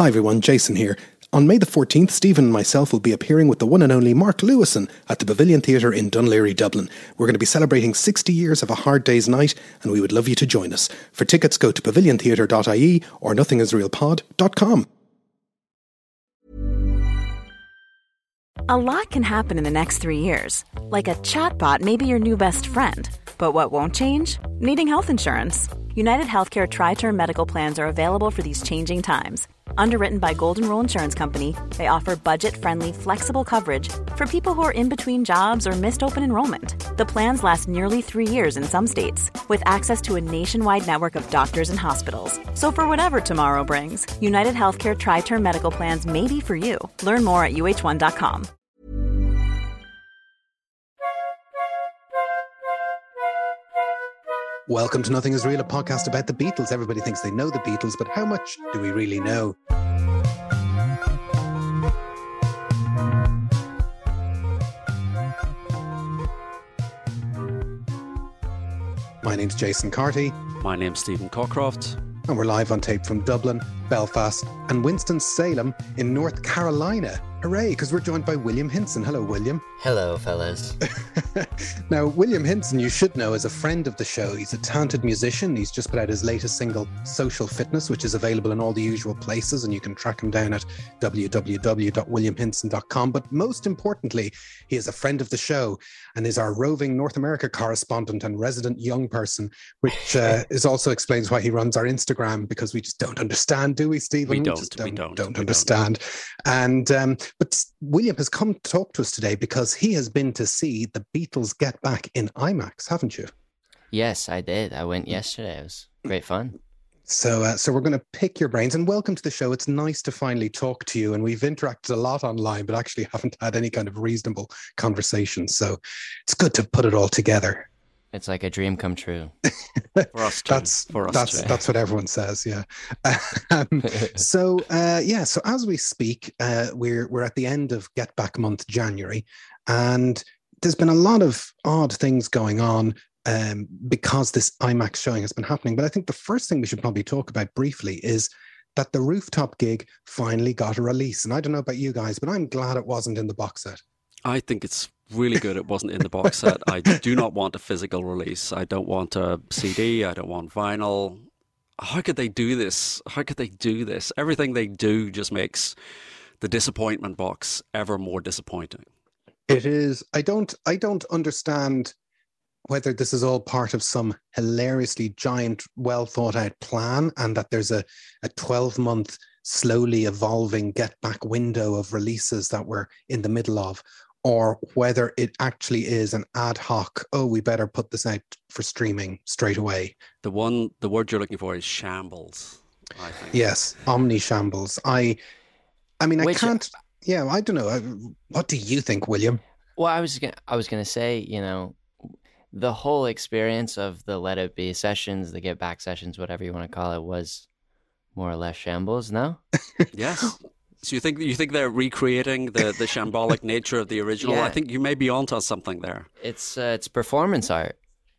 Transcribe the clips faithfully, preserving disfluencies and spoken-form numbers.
Hi everyone, Jason here. On May the fourteenth, Stephen and myself will be appearing with the one and only Mark Lewison at the Pavilion Theatre in Dunleary, Dublin. We're going to be celebrating sixty years of A Hard Day's Night, and we would love you to join us. For tickets, go to pavilion theatre dot I E or nothing is real pod dot com. A lot can happen in the next three years. Like a chatbot may be your new best friend. But what won't change? Needing health insurance. United Healthcare Tri-Term Medical Plans are available for these changing times. Underwritten by Golden Rule Insurance Company, they offer budget-friendly, flexible coverage for people who are in between jobs or missed open enrollment. The plans last nearly three years in some states, with access to a nationwide network of doctors and hospitals. So for whatever tomorrow brings, United Healthcare Tri-Term Medical Plans may be for you. Learn more at U H one dot com. Welcome to Nothing Is Real, a podcast about the Beatles. Everybody thinks they know the Beatles, but how much do we really know? My name's Jason Carty. My name's Stephen Cockcroft. And we're live on tape from Dublin, Belfast and Winston-Salem in North Carolina. Hooray, because we're joined by William Hinson. Hello, William. Hello, fellas. Now, William Hinson, you should know, is a friend of the show. He's a talented musician. He's just put out his latest single, Social Fitness, which is available in all the usual places, and you can track him down at w w w dot william hinson dot com. But most importantly, he is a friend of the show and is our roving North America correspondent and resident young person, which uh, is also explains why he runs our Instagram, because we just don't understand, do we, Stephen? We don't. We just don't, we don't, don't we understand. Don't. And um, but William has come to talk to us today because he has been to see the Beatles Get Back in IMAX, haven't you? Yes, I did. I went yesterday. It was great fun. So, uh, so we're going to pick your brains, and welcome to the show. It's nice to finally talk to you, and we've interacted a lot online, but actually haven't had any kind of reasonable conversation. So, it's good to put it all together. It's like a dream come true. For us too. That's For us that's too. that's what everyone says. Yeah. Um, so, uh, yeah. So as we speak, uh, we're we're at the end of Get Back month, January, and there's been a lot of odd things going on um, because this IMAX showing has been happening. But I think the first thing we should probably talk about briefly is that the rooftop gig finally got a release. And I don't know about you guys, but I'm glad it wasn't in the box set. I think it's really good it wasn't in the box set. I do not want a physical release. I don't want a C D. I don't want vinyl. How could they do this? How could they do this? Everything they do just makes the disappointment box ever more disappointing. It is. I don't. I don't understand whether this is all part of some hilariously giant, well thought out plan, and that there's a a twelve month slowly evolving Get Back window of releases that we're in the middle of, or whether it actually is an ad hoc, oh, we better put this out for streaming straight away. The one, the word you're looking for is shambles, I think. Yes, omni shambles. I, I mean, I Which, can't. Yeah, I don't know. What do you think, William? Well, I was gonna, I was gonna say, you know, the whole experience of the Let It Be sessions, the Get Back sessions, whatever you want to call it, was more or less shambles. No. Yes. So you think you think they're recreating the, the shambolic nature of the original? Yeah. I think you may be onto something there. It's uh, it's performance art.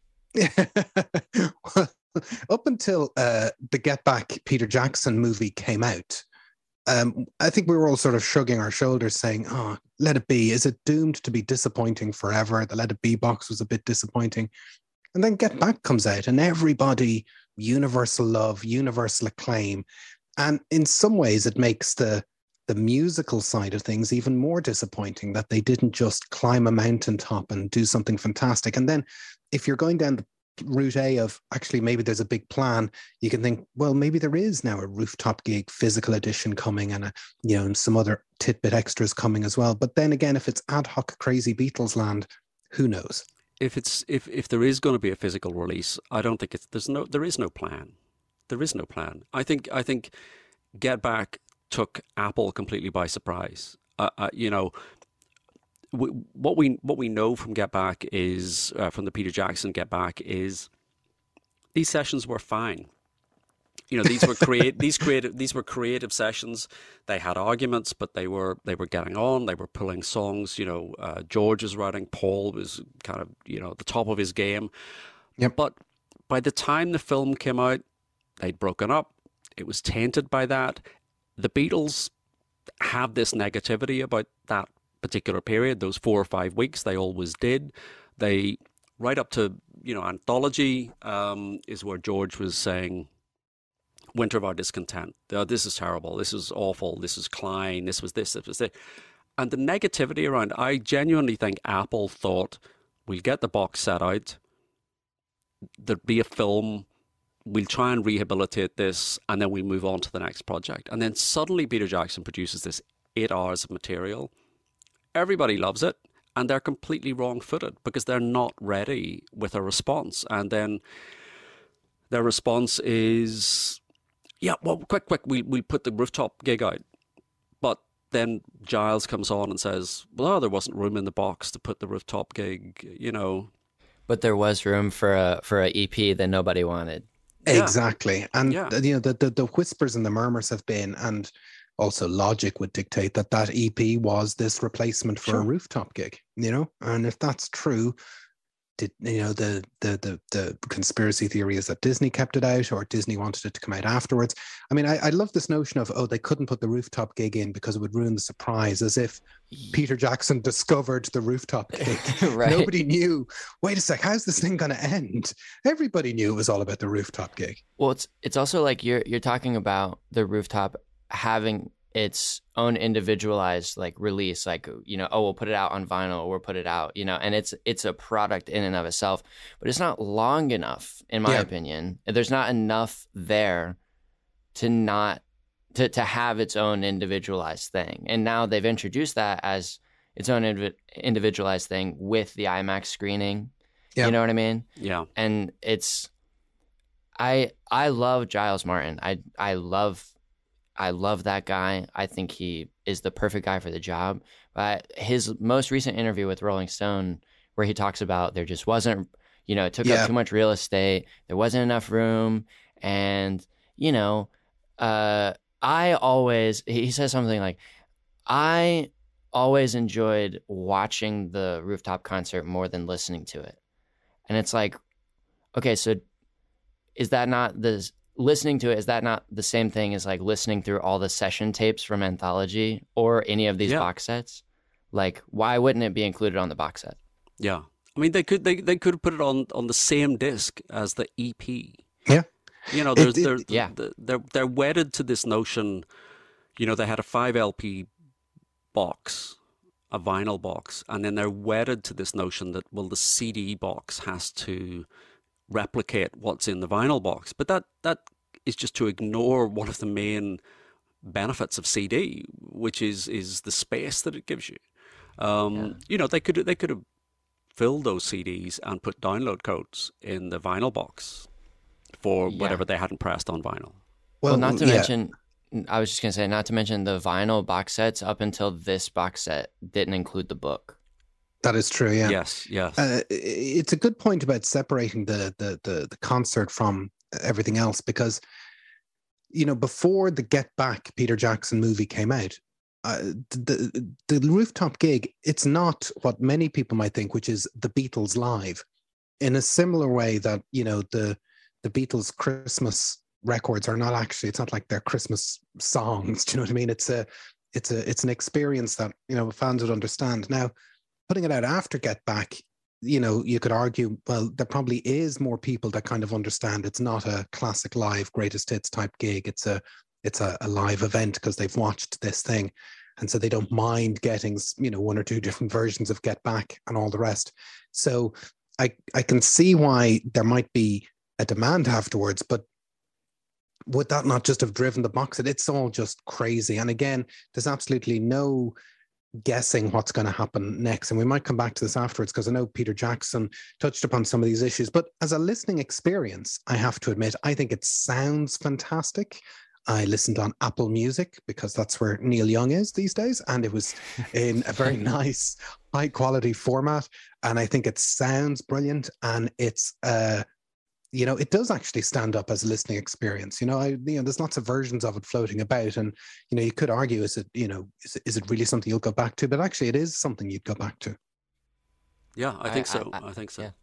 Up until uh, the Get Back Peter Jackson movie came out, um, I think we were all sort of shrugging our shoulders saying, oh, Let It Be, is it doomed to be disappointing forever? The Let It Be box was a bit disappointing. And then Get Back comes out and everybody, universal love, universal acclaim. And in some ways it makes the the musical side of things even more disappointing, that they didn't just climb a mountaintop and do something fantastic. And then if you're going down the route A of actually maybe there's a big plan, you can think, well, maybe there is now a rooftop gig physical edition coming, and a, you know, and some other tidbit extras coming as well. But then again, if it's ad hoc crazy Beatles land, who knows? If it's if, if there is going to be a physical release, I don't think it's there's no there is no plan. There is no plan. I think I think Get Back took Apple completely by surprise. Uh, uh, you know, we, what we what we know from Get Back is uh, from the Peter Jackson Get Back is these sessions were fine. You know, these were create these creative these were creative sessions. They had arguments, but they were they were getting on. They were pulling songs. You know, uh, George was writing. Paul was kind of, you know, at the top of his game. Yep. But by the time the film came out, they'd broken up. It was tainted by that. the Beatles have this negativity about that particular period, those four or five weeks. They always did. They, right up to, you know, Anthology um, is where George was saying, Winter of Our Discontent. Oh, this is terrible. This is awful. This is Klein. This was this. This was this. And the negativity around, I genuinely think Apple thought, we'll get the box set out. There'd be a film. We'll try and rehabilitate this, and then we move on to the next project. And then suddenly Peter Jackson produces this eight hours of material. Everybody loves it, and they're completely wrong-footed because they're not ready with a response. And then their response is, yeah, well, quick, quick, we'll, we'll put the Rooftop gig out. But then Giles comes on and says, well, there wasn't room in the box to put the Rooftop gig, you know. But there was room for a for an E P that nobody wanted. Yeah. Exactly. And, yeah. you know, the, the, the whispers and the murmurs have been, and also logic would dictate that that E P was this replacement for sure. a Rooftop gig, you know? And if that's true, did, you know, the, the, the, the conspiracy theory is that Disney kept it out, or Disney wanted it to come out afterwards. I mean, I, I love this notion of, oh, they couldn't put the Rooftop gig in because it would ruin the surprise, as if Peter Jackson discovered the Rooftop gig. Right. Nobody knew, wait a sec, how's this thing going to end? Everybody knew it was all about the Rooftop gig. Well, it's it's also like you're you're talking about the Rooftop having its own individualized like release, like, you know, oh, we'll put it out on vinyl, or we'll put it out, you know, and it's it's a product in and of itself, but it's not long enough, in my yeah. opinion. There's not enough there to not to, to have its own individualized thing. And now they've introduced that as its own inv- individualized thing with the IMAX screening. Yeah. You know what I mean? Yeah. And it's I I love Giles Martin. I I love I love that guy. I think he is the perfect guy for the job. But his most recent interview with Rolling Stone, where he talks about there just wasn't, you know, it took yeah. up too much real estate. There wasn't enough room. And, you know, uh, I always, he says something like, I always enjoyed watching the Rooftop concert more than listening to it. And it's like, okay, so is that not the... listening to it, is that not the same thing as like listening through all the session tapes from Anthology or any of these yeah. box sets? Like, why wouldn't it be included on the box set? Yeah. I mean, they could they, they could put it on, on the same disc as the E P. Yeah. You know, there's, it, it, they're, yeah. they're, they're wedded to this notion, you know, they had a five L P box, a vinyl box, and then they're wedded to this notion that, well, the C D box has to replicate what's in the vinyl box, but that that is just to ignore one of the main benefits of C D, which is is the space that it gives you. Um, yeah. You know, they could they could have filled those C Ds and put download codes in the vinyl box for yeah. whatever they hadn't pressed on vinyl. Well, well not to yeah. mention, I was just gonna say, not to mention the vinyl box sets up until this box set didn't include the book. That is true, yeah. Yes, yes. Uh, it's a good point about separating the, the the the concert from everything else, because, you know, before the Get Back Peter Jackson movie came out, uh, the the Rooftop gig, it's not what many people might think, which is the Beatles live, in a similar way that, you know, the the Beatles Christmas records are not actually, it's not like they're Christmas songs. Do you know what I mean? It's a it's a it's an experience that, you know, fans would understand. Now, putting it out after Get Back, you know, you could argue, well, there probably is more people that kind of understand it's not a classic live greatest hits type gig. It's a it's a, a live event because they've watched this thing. And so they don't mind getting, you know, one or two different versions of Get Back and all the rest. So I I can see why there might be a demand afterwards, but would that not just have driven the box set? It's all just crazy. And again, there's absolutely no guessing what's going to happen next, and we might come back to this afterwards, because I know Peter Jackson touched upon some of these issues, but as a listening experience, I have to admit, I think it sounds fantastic. I listened on Apple Music because that's where Neil Young is these days, and it was in a very nice high quality format, and I think it sounds brilliant, and it's uh you know, it does actually stand up as a listening experience. You know, I, you know, there's lots of versions of it floating about, and, you know, you could argue, is it, you know, is it, is it really something you'll go back to? But actually, it is something you'd go back to. Yeah, I think I, so. I, I, I think so. Yeah.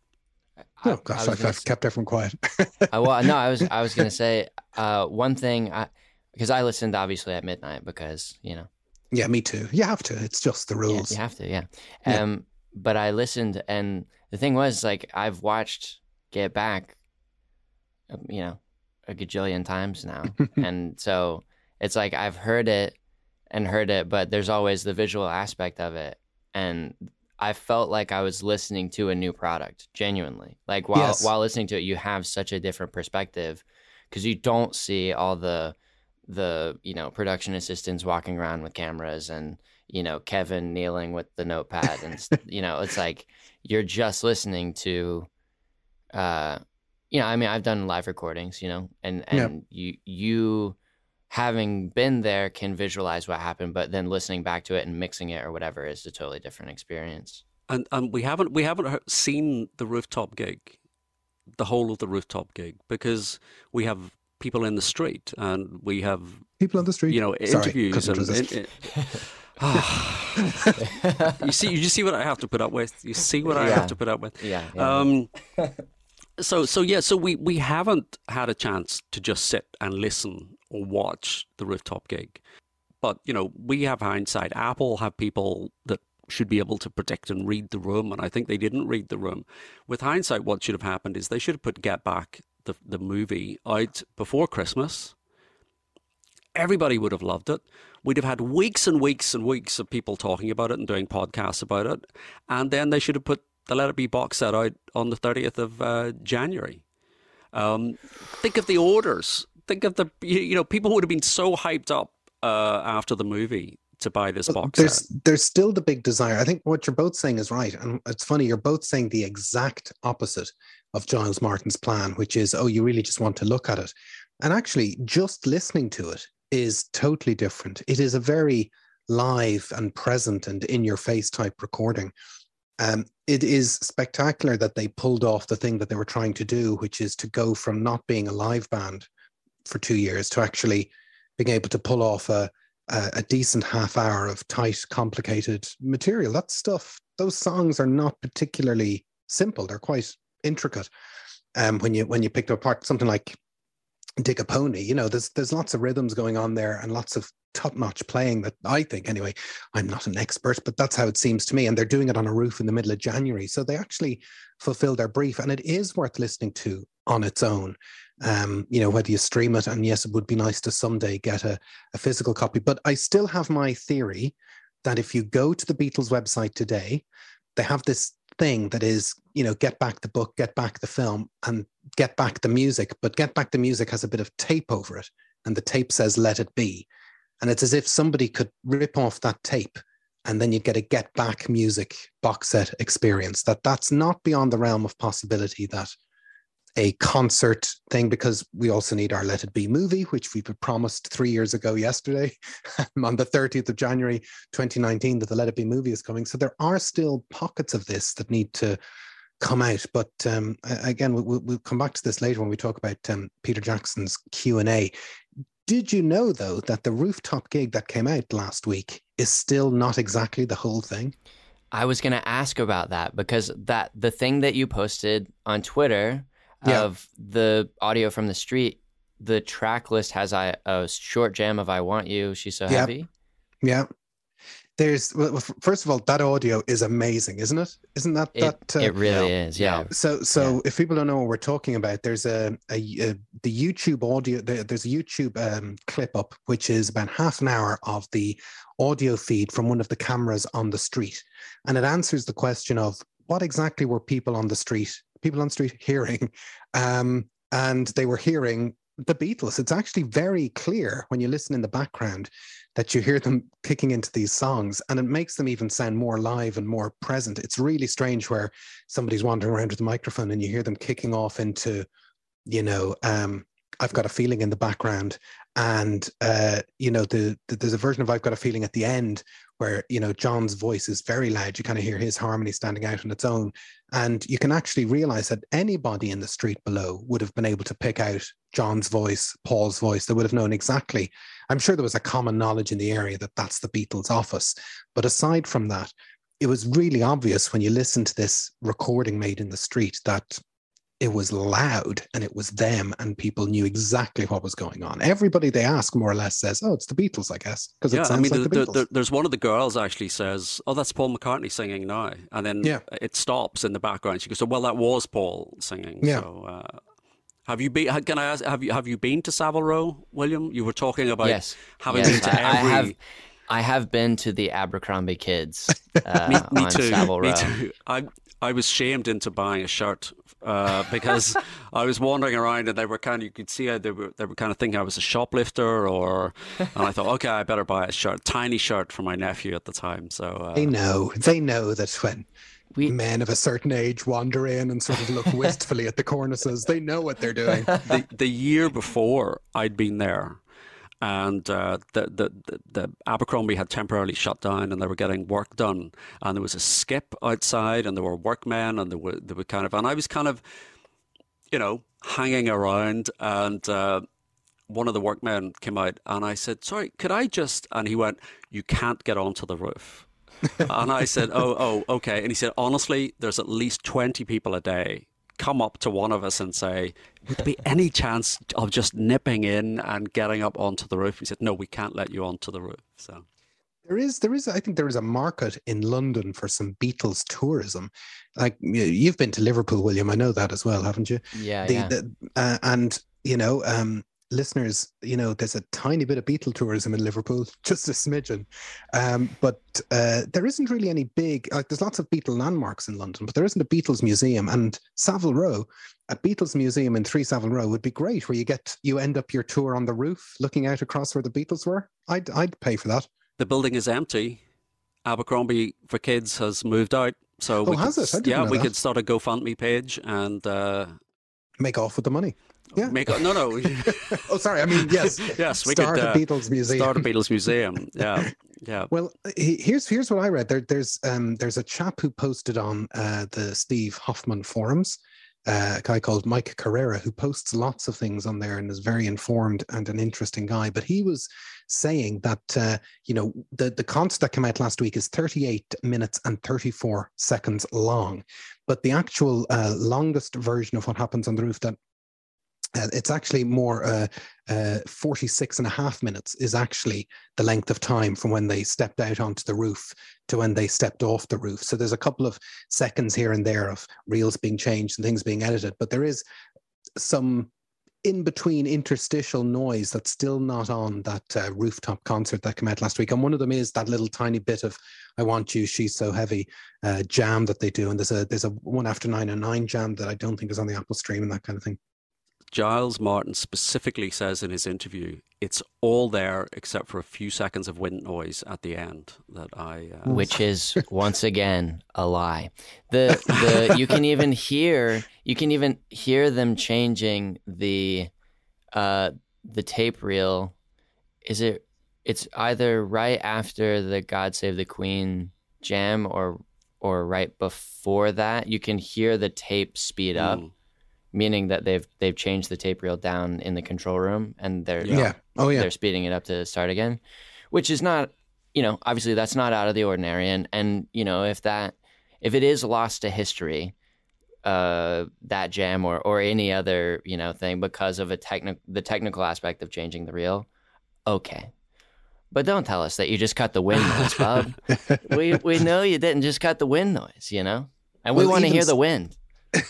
Oh gosh, I've, I've kept everyone quiet. I, well, no, I was I was gonna say uh, one thing. I, because I listened obviously at midnight because, you know. Yeah, me too. You have to. It's just the rules. Yeah, you have to, yeah. Yeah. Um, but I listened, and the thing was, like, I've watched Get Back, uh, you know, a gajillion times now. And so it's like I've heard it and heard it, but there's always the visual aspect of it. And I felt like I was listening to a new product, genuinely. Like while Yes. while listening to it, you have such a different perspective because you don't see all the the you know production assistants walking around with cameras and you know Kevin kneeling with the notepad and you know it's like you're just listening to, uh, you know I mean I've done live recordings, you know, and and yeah. you you. having been there can visualize what happened, but then listening back to it and mixing it or whatever is a totally different experience. And and we haven't we haven't heard, seen the rooftop gig, the whole of the rooftop gig, because we have people in the street and we have people on the street. You know, Sorry, interviews and. In, in, oh. You see, you just see what I have to put up with. You see what I yeah. have to put up with. Yeah. yeah. Um, so so yeah. So we we haven't had a chance to just sit and listen or watch the rooftop gig. But, you know, we have hindsight. Apple have people that should be able to predict and read the room, and I think they didn't read the room. With hindsight, what should have happened is they should have put Get Back, the, the movie, out before Christmas. Everybody would have loved it. We'd have had weeks and weeks and weeks of people talking about it and doing podcasts about it. And then they should have put the Let It Be box set out on the thirtieth of uh, January. Um, think of the orders. Think of the, you know, people would have been so hyped up uh, after the movie to buy this well, box there's, set. There's still the big desire. I think what you're both saying is right. And it's funny, you're both saying the exact opposite of Giles Martin's plan, which is, oh, you really just want to look at it. And actually, just listening to it is totally different. It is a very live and present and in-your-face type recording. Um, it is spectacular that they pulled off the thing that they were trying to do, which is to go from not being a live band for two years to actually being able to pull off a, a, a decent half hour of tight, complicated material. That stuff, those songs are not particularly simple. They're quite intricate. Um, when you when you pick apart something like Dig a Pony, you know, there's there's lots of rhythms going on there and lots of top-notch playing that I think, anyway, I'm not an expert, but that's how it seems to me. And they're doing it on a roof in the middle of January. So they actually fulfill their brief, and it is worth listening to on its own. Um, you know, whether you stream it, and yes, it would be nice to someday get a, a physical copy. But I still have my theory that if you go to the Beatles website today, they have this thing that is, you know, Get Back the book, Get Back the film, and Get Back the music. But Get Back the music has a bit of tape over it, and the tape says Let It Be. And it's as if somebody could rip off that tape and then you get a Get Back music box set experience. That that's not beyond the realm of possibility, that a concert thing, because we also need our Let It Be movie, which we were promised three years ago yesterday on the thirtieth of January, twenty nineteen, that the Let It Be movie is coming. So there are still pockets of this that need to come out. But um, again, we'll, we'll come back to this later when we talk about um, Peter Jackson's Q and A. Did you know, though, that the rooftop gig that came out last week is still not exactly the whole thing? I was going to ask about that, because that the thing that you posted on Twitter yeah. of the audio from the street, the track list has I, a short jam of I Want You, She's So yeah. Heavy. Yeah. There's, well, first of all, that audio is amazing, isn't it? Isn't that It, that? Uh, it really yeah. is, yeah. So, so yeah. if people don't know what we're talking about, there's a, a, a the YouTube audio. There's a YouTube um, clip up, which is about half an hour of the audio feed from one of the cameras on the street, and it answers the question of what exactly were people on the street, people on the street hearing, um, and they were hearing the Beatles. It's actually very clear when you listen in the background that you hear them kicking into these songs, and it makes them even sound more live and more present. It's really strange where somebody's wandering around with a microphone and you hear them kicking off into, you know, um, I've Got a Feeling in the background. And, uh, you know, the, the there's a version of I've Got a Feeling at the end where, you know, John's voice is very loud. You kind of hear his harmony standing out on its own. And you can actually realize that anybody in the street below would have been able to pick out John's voice, Paul's voice. They would have known exactly. I'm sure there was a common knowledge in the area that that's the Beatles' office. But aside from that, it was really obvious when you listen to this recording made in the street that it was loud and it was them, and people knew exactly what was going on. Everybody they ask more or less says, "Oh, it's the Beatles, I guess," because yeah, it sounds I mean, like the, the Beatles. The, there's one of the girls actually says, "Oh, that's Paul McCartney singing now," and then yeah. it stops in the background. She goes, "So, well, that was Paul singing." Yeah. So, uh, have you been? Can I ask? Have you have you been to Savile Row, William? You were talking about yes. having yes. been to I, every. I have, I have been to the Abercrombie Kids uh, me, me on too. Savile Row. Me too. I I was shamed into buying a shirt uh, because I was wandering around and they were kind of, you could see how they were they were kind of thinking I was a shoplifter, or and I thought, okay, I better buy a shirt, tiny shirt for my nephew at the time. So uh, they know they know that when we, men of a certain age wander in and sort of look wistfully at the cornices, they know what they're doing. The the year before I'd been there, and uh, the, the the the Abercrombie had temporarily shut down, and they were getting work done, and there was a skip outside, and there were workmen, and there were they were kind of, and I was kind of, you know, hanging around, and uh, one of the workmen came out, and I said, "Sorry, could I just?" And he went, "You can't get onto the roof." And I said, "Oh, oh, okay." And he said, "Honestly, there's at least twenty people a day come up to one of us and say, would there be any chance of just nipping in and getting up onto the roof?" He said, "No, we can't let you onto the roof." So there is, there is, I think there is a market in London for some Beatles tourism. Like, you've been to Liverpool, William. I know that as well, haven't you? Yeah, the, yeah. The, uh, and you know, um, listeners, you know, there's a tiny bit of Beatle tourism in Liverpool, just a smidgen. Um, but uh, there isn't really any big, like there's lots of Beatle landmarks in London, but there isn't a Beatles museum. And Savile Row, a Beatles museum in three Savile Row would be great, where you get, you end up your tour on the roof, looking out across where the Beatles were. I'd, I'd pay for that. The building is empty. Abercrombie for Kids has moved out. So oh, we has could, it? I didn't yeah, know we that. could start a GoFundMe page and uh, make off with the money. Yeah. Make no, no. oh, sorry. I mean, yes. yes, we start could uh, a Beatles museum. Start a Beatles museum. Yeah, yeah. Well, here's here's what I read. There, there's um, there's a chap who posted on uh, the Steve Hoffman forums, uh, a guy called Mike Carrera, who posts lots of things on there and is very informed and an interesting guy. But he was saying that uh, you know the the concert that came out last week is thirty-eight minutes and thirty-four seconds long, but the actual uh, longest version of what happens on the roof, that Uh, it's actually more uh, uh, forty-six and a half minutes is actually the length of time from when they stepped out onto the roof to when they stepped off the roof. So there's a couple of seconds here and there of reels being changed and things being edited, but there is some in-between interstitial noise that's still not on that uh, rooftop concert that came out last week. And one of them is that little tiny bit of "I Want You, She's So Heavy" uh, jam that they do. And there's a there's a one after nine and nine jam that I don't think is on the Apple Stream and that kind of thing. Giles Martin specifically says in his interview, it's all there except for a few seconds of wind noise at the end that I, uh... which is once again a lie. The the you can even hear you can even hear them changing the uh the tape reel. Is it? It's either right after the "God Save the Queen" jam or or right before that. You can hear the tape speed up. Mm. Meaning that they've they've changed the tape reel down in the control room and they're yeah. Oh, yeah. they're speeding it up to start again, which is not, you know, obviously that's not out of the ordinary. And and you know, if that if it is lost to history, uh, that jam or or any other, you know, thing because of a technical the technical aspect of changing the reel, okay. But don't tell us that you just cut the wind noise, Bob. we we know you didn't just cut the wind noise, you know, and we well, want to hear s- the wind.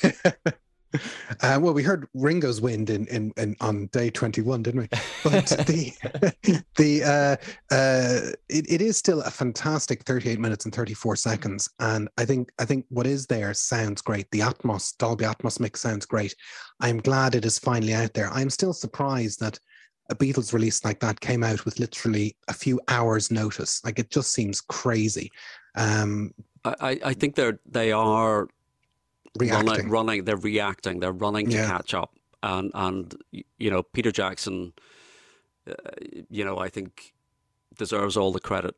Uh, well, we heard Ringo's wind in, in, in on day twenty-one, didn't we? But the the uh, uh, it, it is still a fantastic thirty-eight minutes and thirty-four seconds, and I think I think what is there sounds great. The Atmos Dolby Atmos mix sounds great. I'm glad it is finally out there. I'm still surprised that a Beatles release like that came out with literally a few hours' notice. Like, it just seems crazy. Um, I I think they're they are. Reacting. Running, running, they're reacting. They're running to yeah. catch up, and and you know Peter Jackson, uh, you know I think deserves all the credit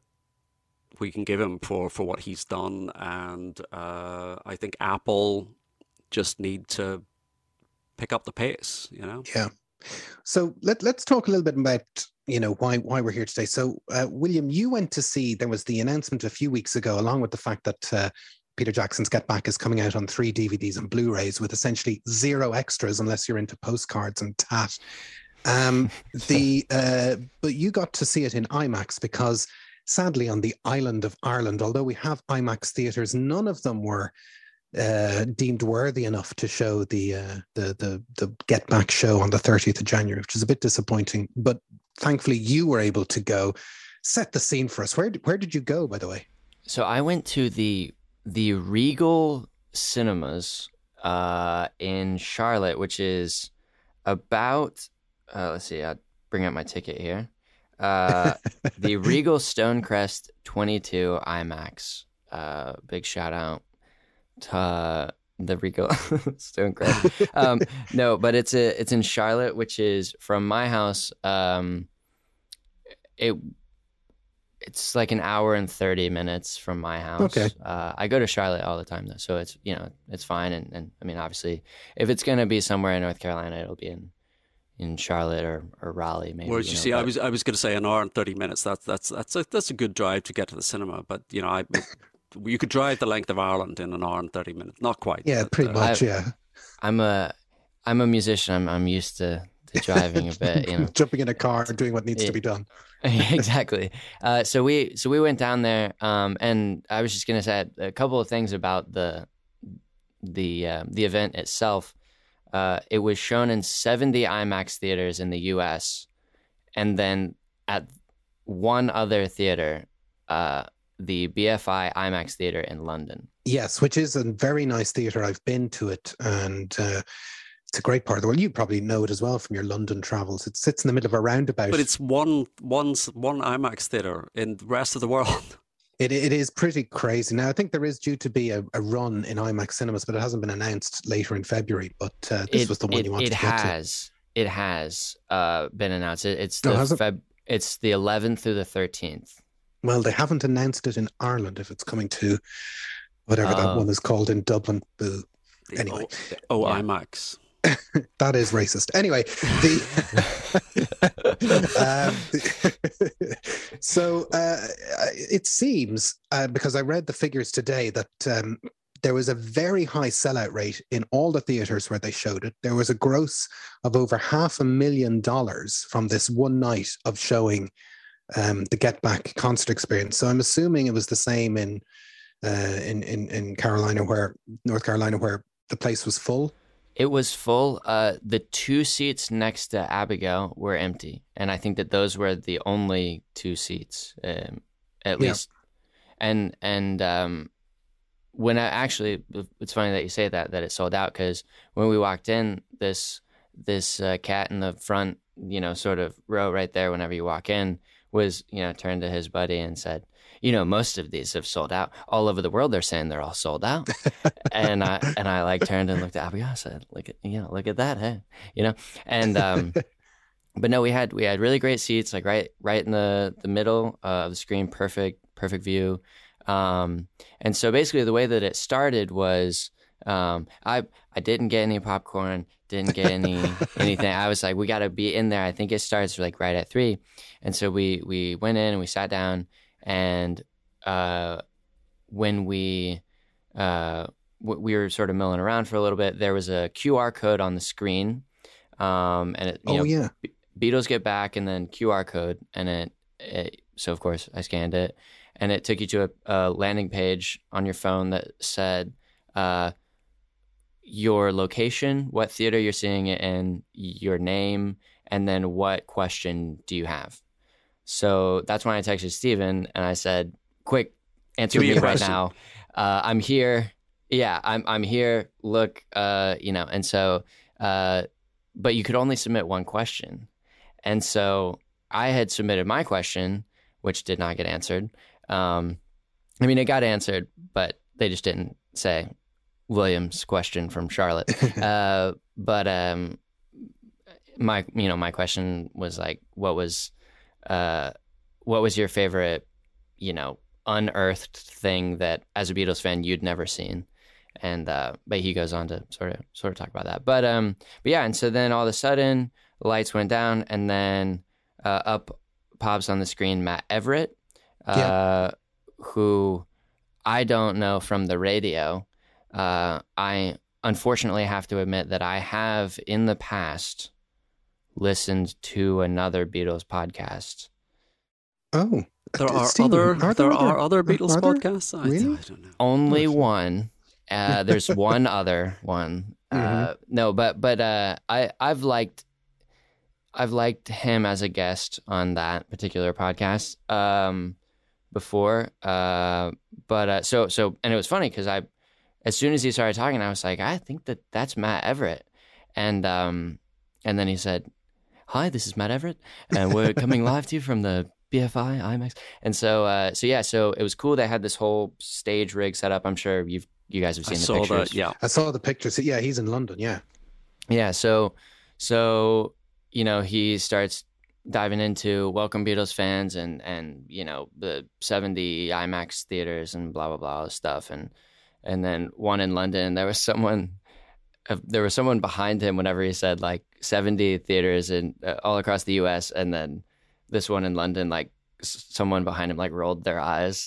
we can give him for, for what he's done, and uh, I think Apple just need to pick up the pace. You know. Yeah. So let let's talk a little bit about you know why why we're here today. So uh, William, you went to see. There was the announcement a few weeks ago, along with the fact that. Uh, Peter Jackson's Get Back is coming out on three D V Ds and Blu-rays with essentially zero extras unless you're into postcards and tat. Um, the uh, but you got to see it in IMAX because sadly on the island of Ireland, although we have IMAX theatres, none of them were uh, deemed worthy enough to show the, uh, the the the Get Back show on the thirtieth of January, which is a bit disappointing. But thankfully, you were able to go. Set the scene for us. Where where did you go, by the way? So I went to the the Regal Cinemas uh, in Charlotte, which is about. Uh, let's see. I'll bring up my ticket here. Uh, the Regal Stonecrest twenty-two IMAX. Uh, big shout out to uh, the Regal Stonecrest. Um, no, but it's a it's in Charlotte, which is from my house. Um, it. It's like an hour and thirty minutes from my house. Okay. Uh, I go to Charlotte all the time, though, so it's, you know, it's fine. And, and I mean, obviously, if it's going to be somewhere in North Carolina, it'll be in, in Charlotte or, or Raleigh, maybe. Whereas you, you know, see, but... I was I was going to say an hour and thirty minutes. That's that's that's a, that's a good drive to get to the cinema. But you know, I you could drive the length of Ireland in an hour and thirty minutes. Not quite. Yeah, but, pretty uh, much. I, yeah. I'm a I'm a musician. I'm I'm used to, to driving a bit. You know, jumping in a car, doing what needs yeah. to be done. Exactly. Uh, so we so we went down there, um, and I was just gonna say a couple of things about the the uh, the event itself. Uh, it was shown in seventy IMAX theaters in the U S, and then at one other theater, uh, the B F I IMAX theater in London. Yes, which is a very nice theater. I've been to it, and uh, it's a great part of the world. You probably know it as well from your London travels. It sits in the middle of a roundabout. But it's one one one IMAX theater in the rest of the world. It it is pretty crazy. Now, I think there is due to be a, a run in IMAX cinemas, but it hasn't been announced later in February. But uh, this it, was the one it, you wanted it to get has, to. It has uh, been announced. It, it's Oh, the has it? Feb. It's the eleventh through the thirteenth. Well, they haven't announced it in Ireland if it's coming to whatever that Oh. one is called in Dublin. Boo. The Anyway. oh, oh Yeah. IMAX. That is racist. Anyway, the, um, the so uh, it seems uh, because I read the figures today that um, there was a very high sellout rate in all the theaters where they showed it. There was a gross of over half a million dollars from this one night of showing um, the Get Back concert experience. So I'm assuming it was the same in uh, in in in Carolina, where North Carolina, where the place was full. It was full. Uh, the two seats next to Abigail were empty, and I think that those were the only two seats, um, at Yeah. least. And and um, when I actually, it's funny that you say that that it sold out, because when we walked in, this this uh, cat in the front, you know, sort of row right there, whenever you walk in, was, you know, turned to his buddy and said, you know, most of these have sold out all over the world. They're saying they're all sold out. and I, and I like turned and looked at Abigail. I said, look at, you know, look at that. Hey, you know, and, um, but no, we had, we had really great seats, like right, right in the, the middle uh, of the screen. Perfect, perfect view. Um, and so basically the way that it started was, um, I, I didn't get any popcorn, didn't get any, anything. I was like, we got to be in there. I think it starts like right at three. And so we, we went in and we sat down. And uh, when we uh, w- we were sort of milling around for a little bit, there was a Q R code on the screen, um, and it, you Oh know, yeah. Be- Beatles Get Back, and then Q R code, and it, it. So of course I scanned it, and it took you to a, a landing page on your phone that said uh, your location, what theater you're seeing it in, your name, and then what question do you have. So that's when I texted Steven and I said, quick, answer Give me me a right question. now. Uh, I'm here. Yeah, I'm I'm here. Look, uh, you know, and so, uh, but you could only submit one question. And so I had submitted my question, which did not get answered. Um, I mean, it got answered, but they just didn't say William's question from Charlotte. uh, but um, my, you know, my question was like, what was, Uh, what was your favorite, you know, unearthed thing that as a Beatles fan you'd never seen? And uh, but he goes on to sort of sort of talk about that. But um, but yeah, and so then all of a sudden the lights went down, and then uh, up pops on the screen Matt Everett, uh, Yeah. who I don't know from the radio. Uh, I unfortunately have to admit that I have in the past listened to another Beatles podcast. Oh, There uh, are Stephen, other are there there are other Beatles are there? podcasts. I, Really? I don't know. Only Oh, one. Uh, there's one other one. Uh, no, but but uh, I I've liked I've liked him as a guest on that particular podcast um, before. Uh, but uh, so so and it was funny because I, as soon as he started talking, I was like, I think that that's Matt Everett, and um, and then he said, "Hi, this is Matt Everett, and we're coming live to you from the B F I IMAX." And so uh, so yeah, so it was cool. They had this whole stage rig set up. I'm sure you've you guys have I seen the saw pictures. that. Yeah. I saw the pictures. Yeah, he's in London. Yeah. Yeah, so so you know, he starts diving into Welcome Beatles fans and and you know the seventy IMAX theaters and blah blah blah stuff, and and then one in London. There was someone uh, there was someone behind him whenever he said like seventy theaters in uh, all across the U S, and then this one in London, like s- someone behind him like rolled their eyes.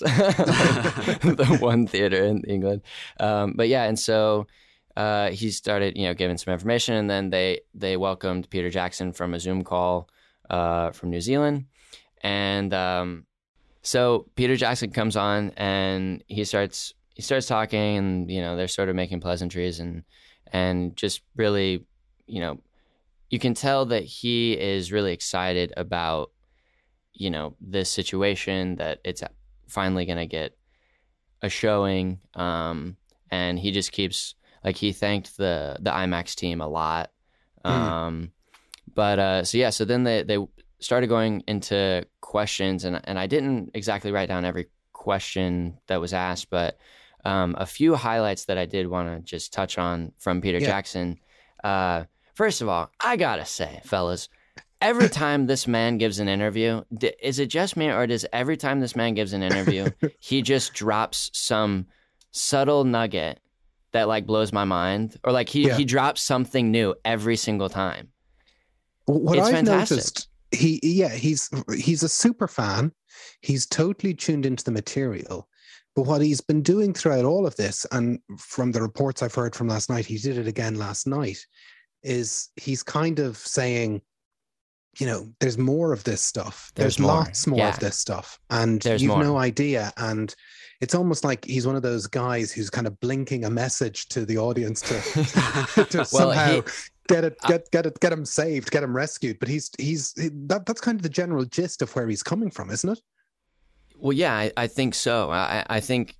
The one theater in England, um, but yeah, and so. Uh, he started, you know, giving some information, and then they they welcomed Peter Jackson from a Zoom call uh, from New Zealand, and um, so Peter Jackson comes on and he starts he starts talking, and you know they're sort of making pleasantries and and just really, you know, you can tell that he is really excited about, you know, this situation, that it's finally going to get a showing, um, and he just keeps. Like he thanked the the IMAX team a lot, um, mm. but uh, so yeah. So then they, they started going into questions, and and I didn't exactly write down every question that was asked, but um, a few highlights that I did want to just touch on from Peter yeah. Jackson. Uh, first of all, I gotta say, fellas, every time this man gives an interview, d- is it just me, or does every time this man gives an interview, he just drops some subtle nugget that like blows my mind, or like he, yeah. he drops something new every single time. What it's I've fantastic. noticed, he yeah, he's he's a super fan. He's totally tuned into the material. But what he's been doing throughout all of this, and from the reports I've heard from last night, he did it again last night, is he's kind of saying, you know, there's more of this stuff. There's, there's more. lots more yeah. of this stuff. And there's you've more. no idea. And it's almost like he's one of those guys who's kind of blinking a message to the audience to, to well, somehow he, get it, get get it, get him saved, get him rescued. But he's he's he, that that's kind of the general gist of where he's coming from, isn't it? Well, yeah, I, I think so. I, I think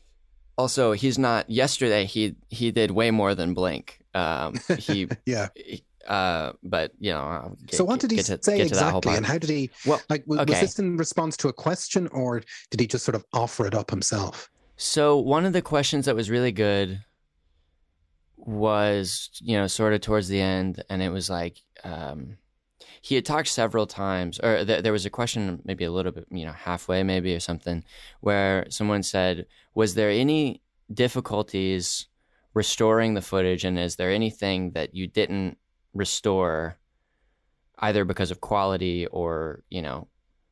also he's not. Yesterday he he did way more than blink. Um, he yeah. He, uh, but you know. I'll get, so what did he get to, say get to exactly, and how did he? Well, like, was, okay. was this in response to a question, or did he just sort of offer it up himself? So one of the questions that was really good was, you know, sort of towards the end, and it was like um, he had talked several times, or th- there was a question, maybe a little bit, you know, halfway maybe or something, where someone said, "Was there any difficulties restoring the footage, and is there anything that you didn't restore, either because of quality or, you know?"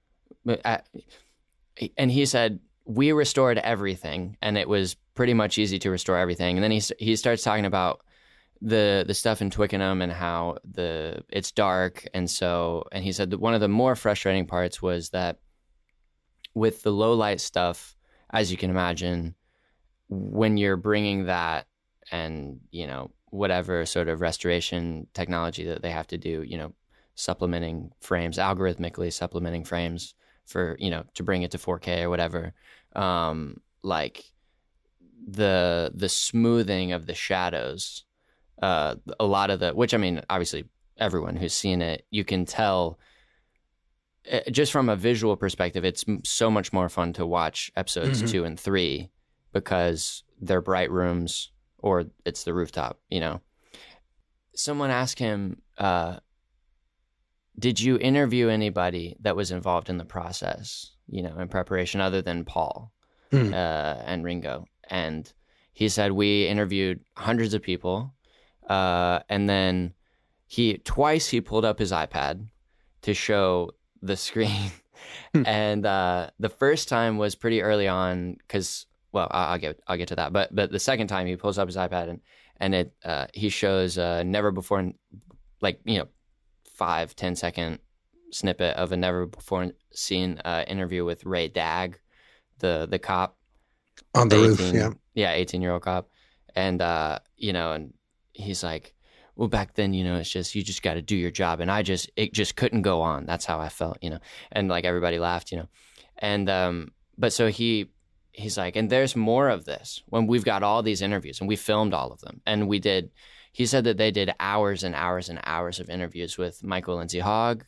And he said, "We restored everything, and it was pretty much easy to restore everything." And then he he starts talking about the the stuff in Twickenham and how the it's dark, and so and he said that one of the more frustrating parts was that with the low light stuff, as you can imagine, when you're bringing that and, you know, whatever sort of restoration technology that they have to do, you know, supplementing frames, algorithmically supplementing frames for, you know, to bring it to four K or whatever, um, like the the smoothing of the shadows, uh, a lot of the, which I mean, obviously everyone who's seen it, you can tell just from a visual perspective, it's so much more fun to watch episodes mm-hmm. two and three because they're bright rooms or it's the rooftop, you know. Someone asked him, uh, did you interview anybody that was involved in the process, you know, in preparation other than Paul mm. uh, and Ringo? And he said, we interviewed hundreds of people. Uh, and then he twice he pulled up his iPad to show the screen. and uh, the first time was pretty early on because, well, I'll, I'll get I'll get to that. But but the second time he pulls up his iPad and and it uh, he shows uh, never before, like you know, five ten second snippet of a never before seen uh, interview with Ray Dag, the the cop on the, the roof, eighteen, yeah, yeah, eighteen year old cop, and uh, you know, and he's like, well, back then, you know, it's just you just got to do your job, and I just it just couldn't go on. That's how I felt, you know, and like everybody laughed, you know, and um, but so he. He's like, and there's more of this when we've got all these interviews and we filmed all of them. And we did, he said that they did hours and hours and hours of interviews with Michael Lindsay Hogg.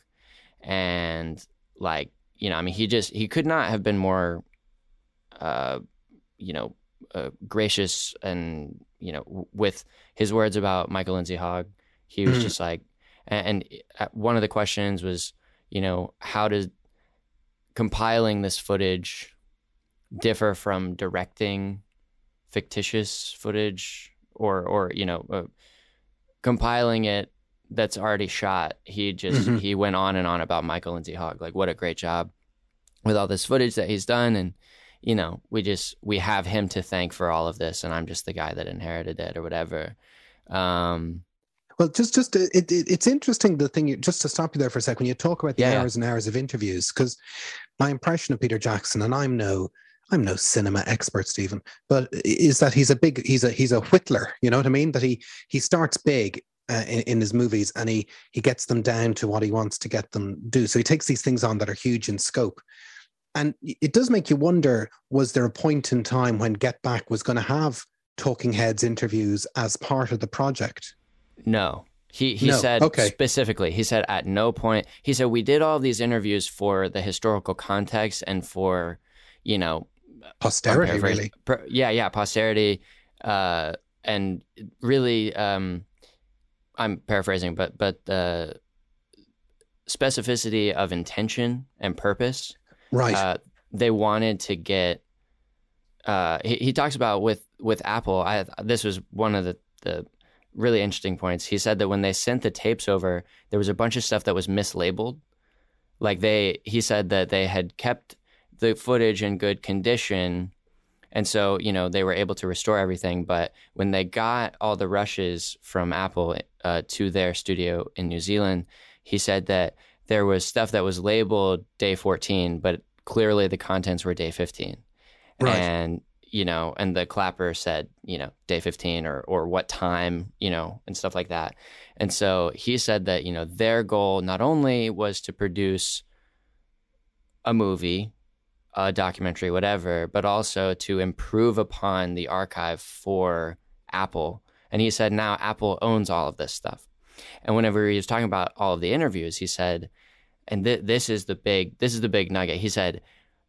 And like, you know, I mean, he just, he could not have been more, uh, you know, uh, gracious and, you know, w- with his words about Michael Lindsay Hogg. He was mm. just like, and, and one of the questions was, you know, how does compiling this footage differ from directing fictitious footage or or you know uh, compiling it that's already shot. He just mm-hmm. he went on and on about Michael Lindsay Hogg, like what a great job with all this footage that he's done, and you know we just we have him to thank for all of this, and I'm just the guy that inherited it or whatever. um Well, just just it, it, it's interesting the thing. You, just to stop you there for a second, when you talk about the yeah, hours yeah. and hours of interviews, because my impression of Peter Jackson, and I'm no I'm no cinema expert, Stephen, but is that he's a big he's a he's a whittler. You know what I mean? That he he starts big uh, in, in his movies, and he he gets them down to what he wants to get them do. So he takes these things on that are huge in scope, and it does make you wonder: was there a point in time when Get Back was going to have Talking Heads interviews as part of the project? No. He he no. said okay. specifically, he said at no point, he said, we did all these interviews for the historical context and for, you know, posterity, really. Per, yeah, yeah, posterity. Uh, and really, um, I'm paraphrasing, but but the specificity of intention and purpose. Right. Uh, they wanted to get, uh, he, he talks about with, with Apple, I this was one of the, the really interesting points. He said that when they sent the tapes over, there was a bunch of stuff that was mislabeled. Like they, he said that they had kept the footage in good condition, and so you know they were able to restore everything. But when they got all the rushes from Apple uh, to their studio in New Zealand, he said that there was stuff that was labeled day fourteen, but clearly the contents were day fifteen. Right. And you know, and the clapper said, you know, day fifteen or or what time, you know, and stuff like that. And so he said that, you know, their goal not only was to produce a movie, a documentary, whatever, but also to improve upon the archive for Apple. And he said now Apple owns all of this stuff. And whenever he was talking about all of the interviews, he said, and th- this is the big, this is the big nugget. He said,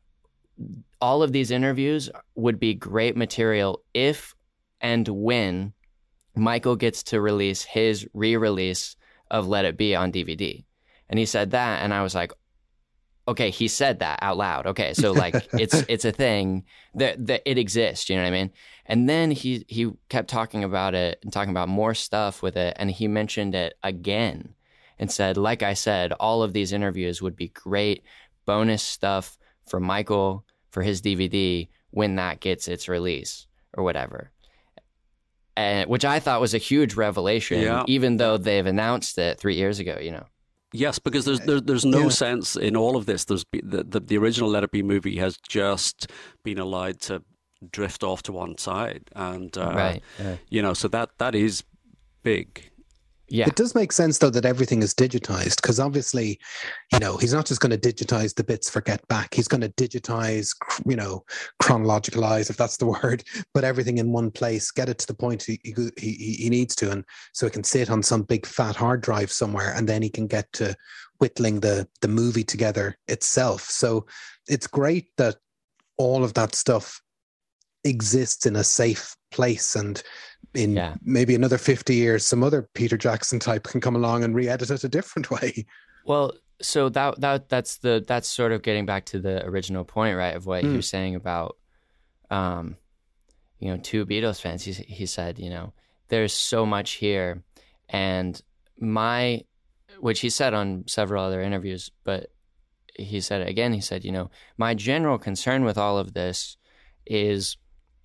all of these interviews would be great material if and when Michael gets to release his re-release of Let It Be on D V D. And he said that, and I was like, okay, he said that out loud. Okay, so like it's it's a thing that that it exists, you know what I mean? And then he he kept talking about it and talking about more stuff with it, and he mentioned it again and said, like I said, all of these interviews would be great bonus stuff for Michael for his D V D when that gets its release or whatever. And which I thought was a huge revelation, yeah. even though they've announced it three years ago, you know. Yes, because there's there, there's no yeah. sense in all of this. There's the, the the original Let It Be movie has just been allowed to drift off to one side, and uh, right, yeah. you know, so that that is big. Yeah, it does make sense though that everything is digitized, because obviously, you know, he's not just going to digitize the bits for Get Back. He's going to digitize, you know, chronologicalize, if that's the word, put everything in one place, get it to the point he he, he needs to, and so it can sit on some big fat hard drive somewhere, and then he can get to whittling the the movie together itself. So it's great that all of that stuff exists in a safe place, and in yeah. maybe another fifty years, some other Peter Jackson type can come along and re-edit it a different way. Well, so that that that's the that's sort of getting back to the original point, right, of what mm. he was saying about, um, you know, two Beatles fans. He he said, you know, there's so much here, and my, which he said on several other interviews, but he said it again. He said, you know, my general concern with all of this is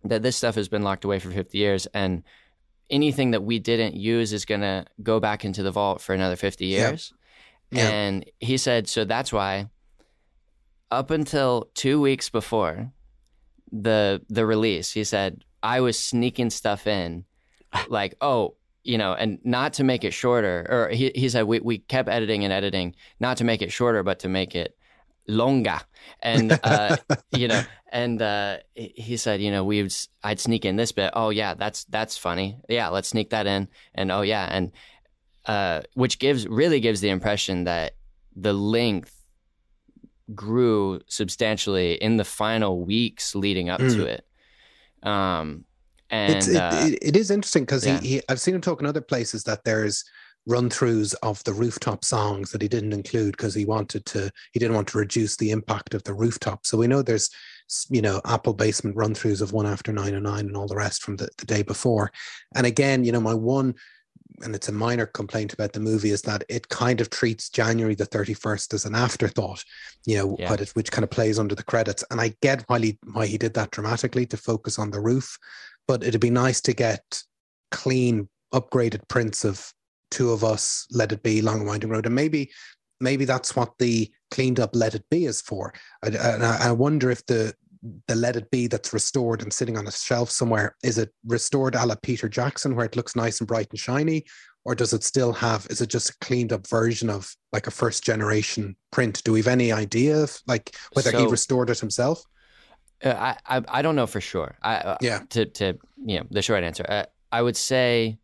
that this stuff has been locked away for fifty years, and anything that we didn't use is going to go back into the vault for another fifty years. Yeah. Yeah. And he said, so that's why up until two weeks before the the release, he said, I was sneaking stuff in like, oh, you know, and not to make it shorter, or he, he said we, we kept editing and editing, not to make it shorter, but to make it longer. And, uh, you know, and uh, he said, you know, we'd, I'd sneak in this bit. Oh yeah, that's, that's funny. Yeah, let's sneak that in. And oh yeah. And uh, which gives, really gives the impression that the length grew substantially in the final weeks leading up mm. to it. Um, and it's, it, uh, it, it is interesting because yeah. he, he, I've seen him talk in other places that there's run-throughs of the rooftop songs that he didn't include because he wanted to, he didn't want to reduce the impact of the rooftop. So we know there's, you know, Apple Basement run-throughs of One After Nine oh Nine and all the rest from the, the day before. And again, you know, my one, and it's a minor complaint about the movie, is that it kind of treats January the thirty-first as an afterthought, you know, yeah. it, which kind of plays under the credits. And I get why he, why he did that dramatically, to focus on the roof, but it'd be nice to get clean, upgraded prints of Two of Us, Let It Be, Long and Winding Road, and maybe maybe that's what the cleaned up Let It Be is for. I, I, I wonder if the the Let It Be that's restored and sitting on a shelf somewhere, is it restored a la Peter Jackson where it looks nice and bright and shiny, or does it still have, is it just a cleaned up version of like a first generation print? Do we have any idea of like whether so, he restored it himself? Uh, I, I I don't know for sure. I, uh, yeah. To to you know the short answer, uh, I would say,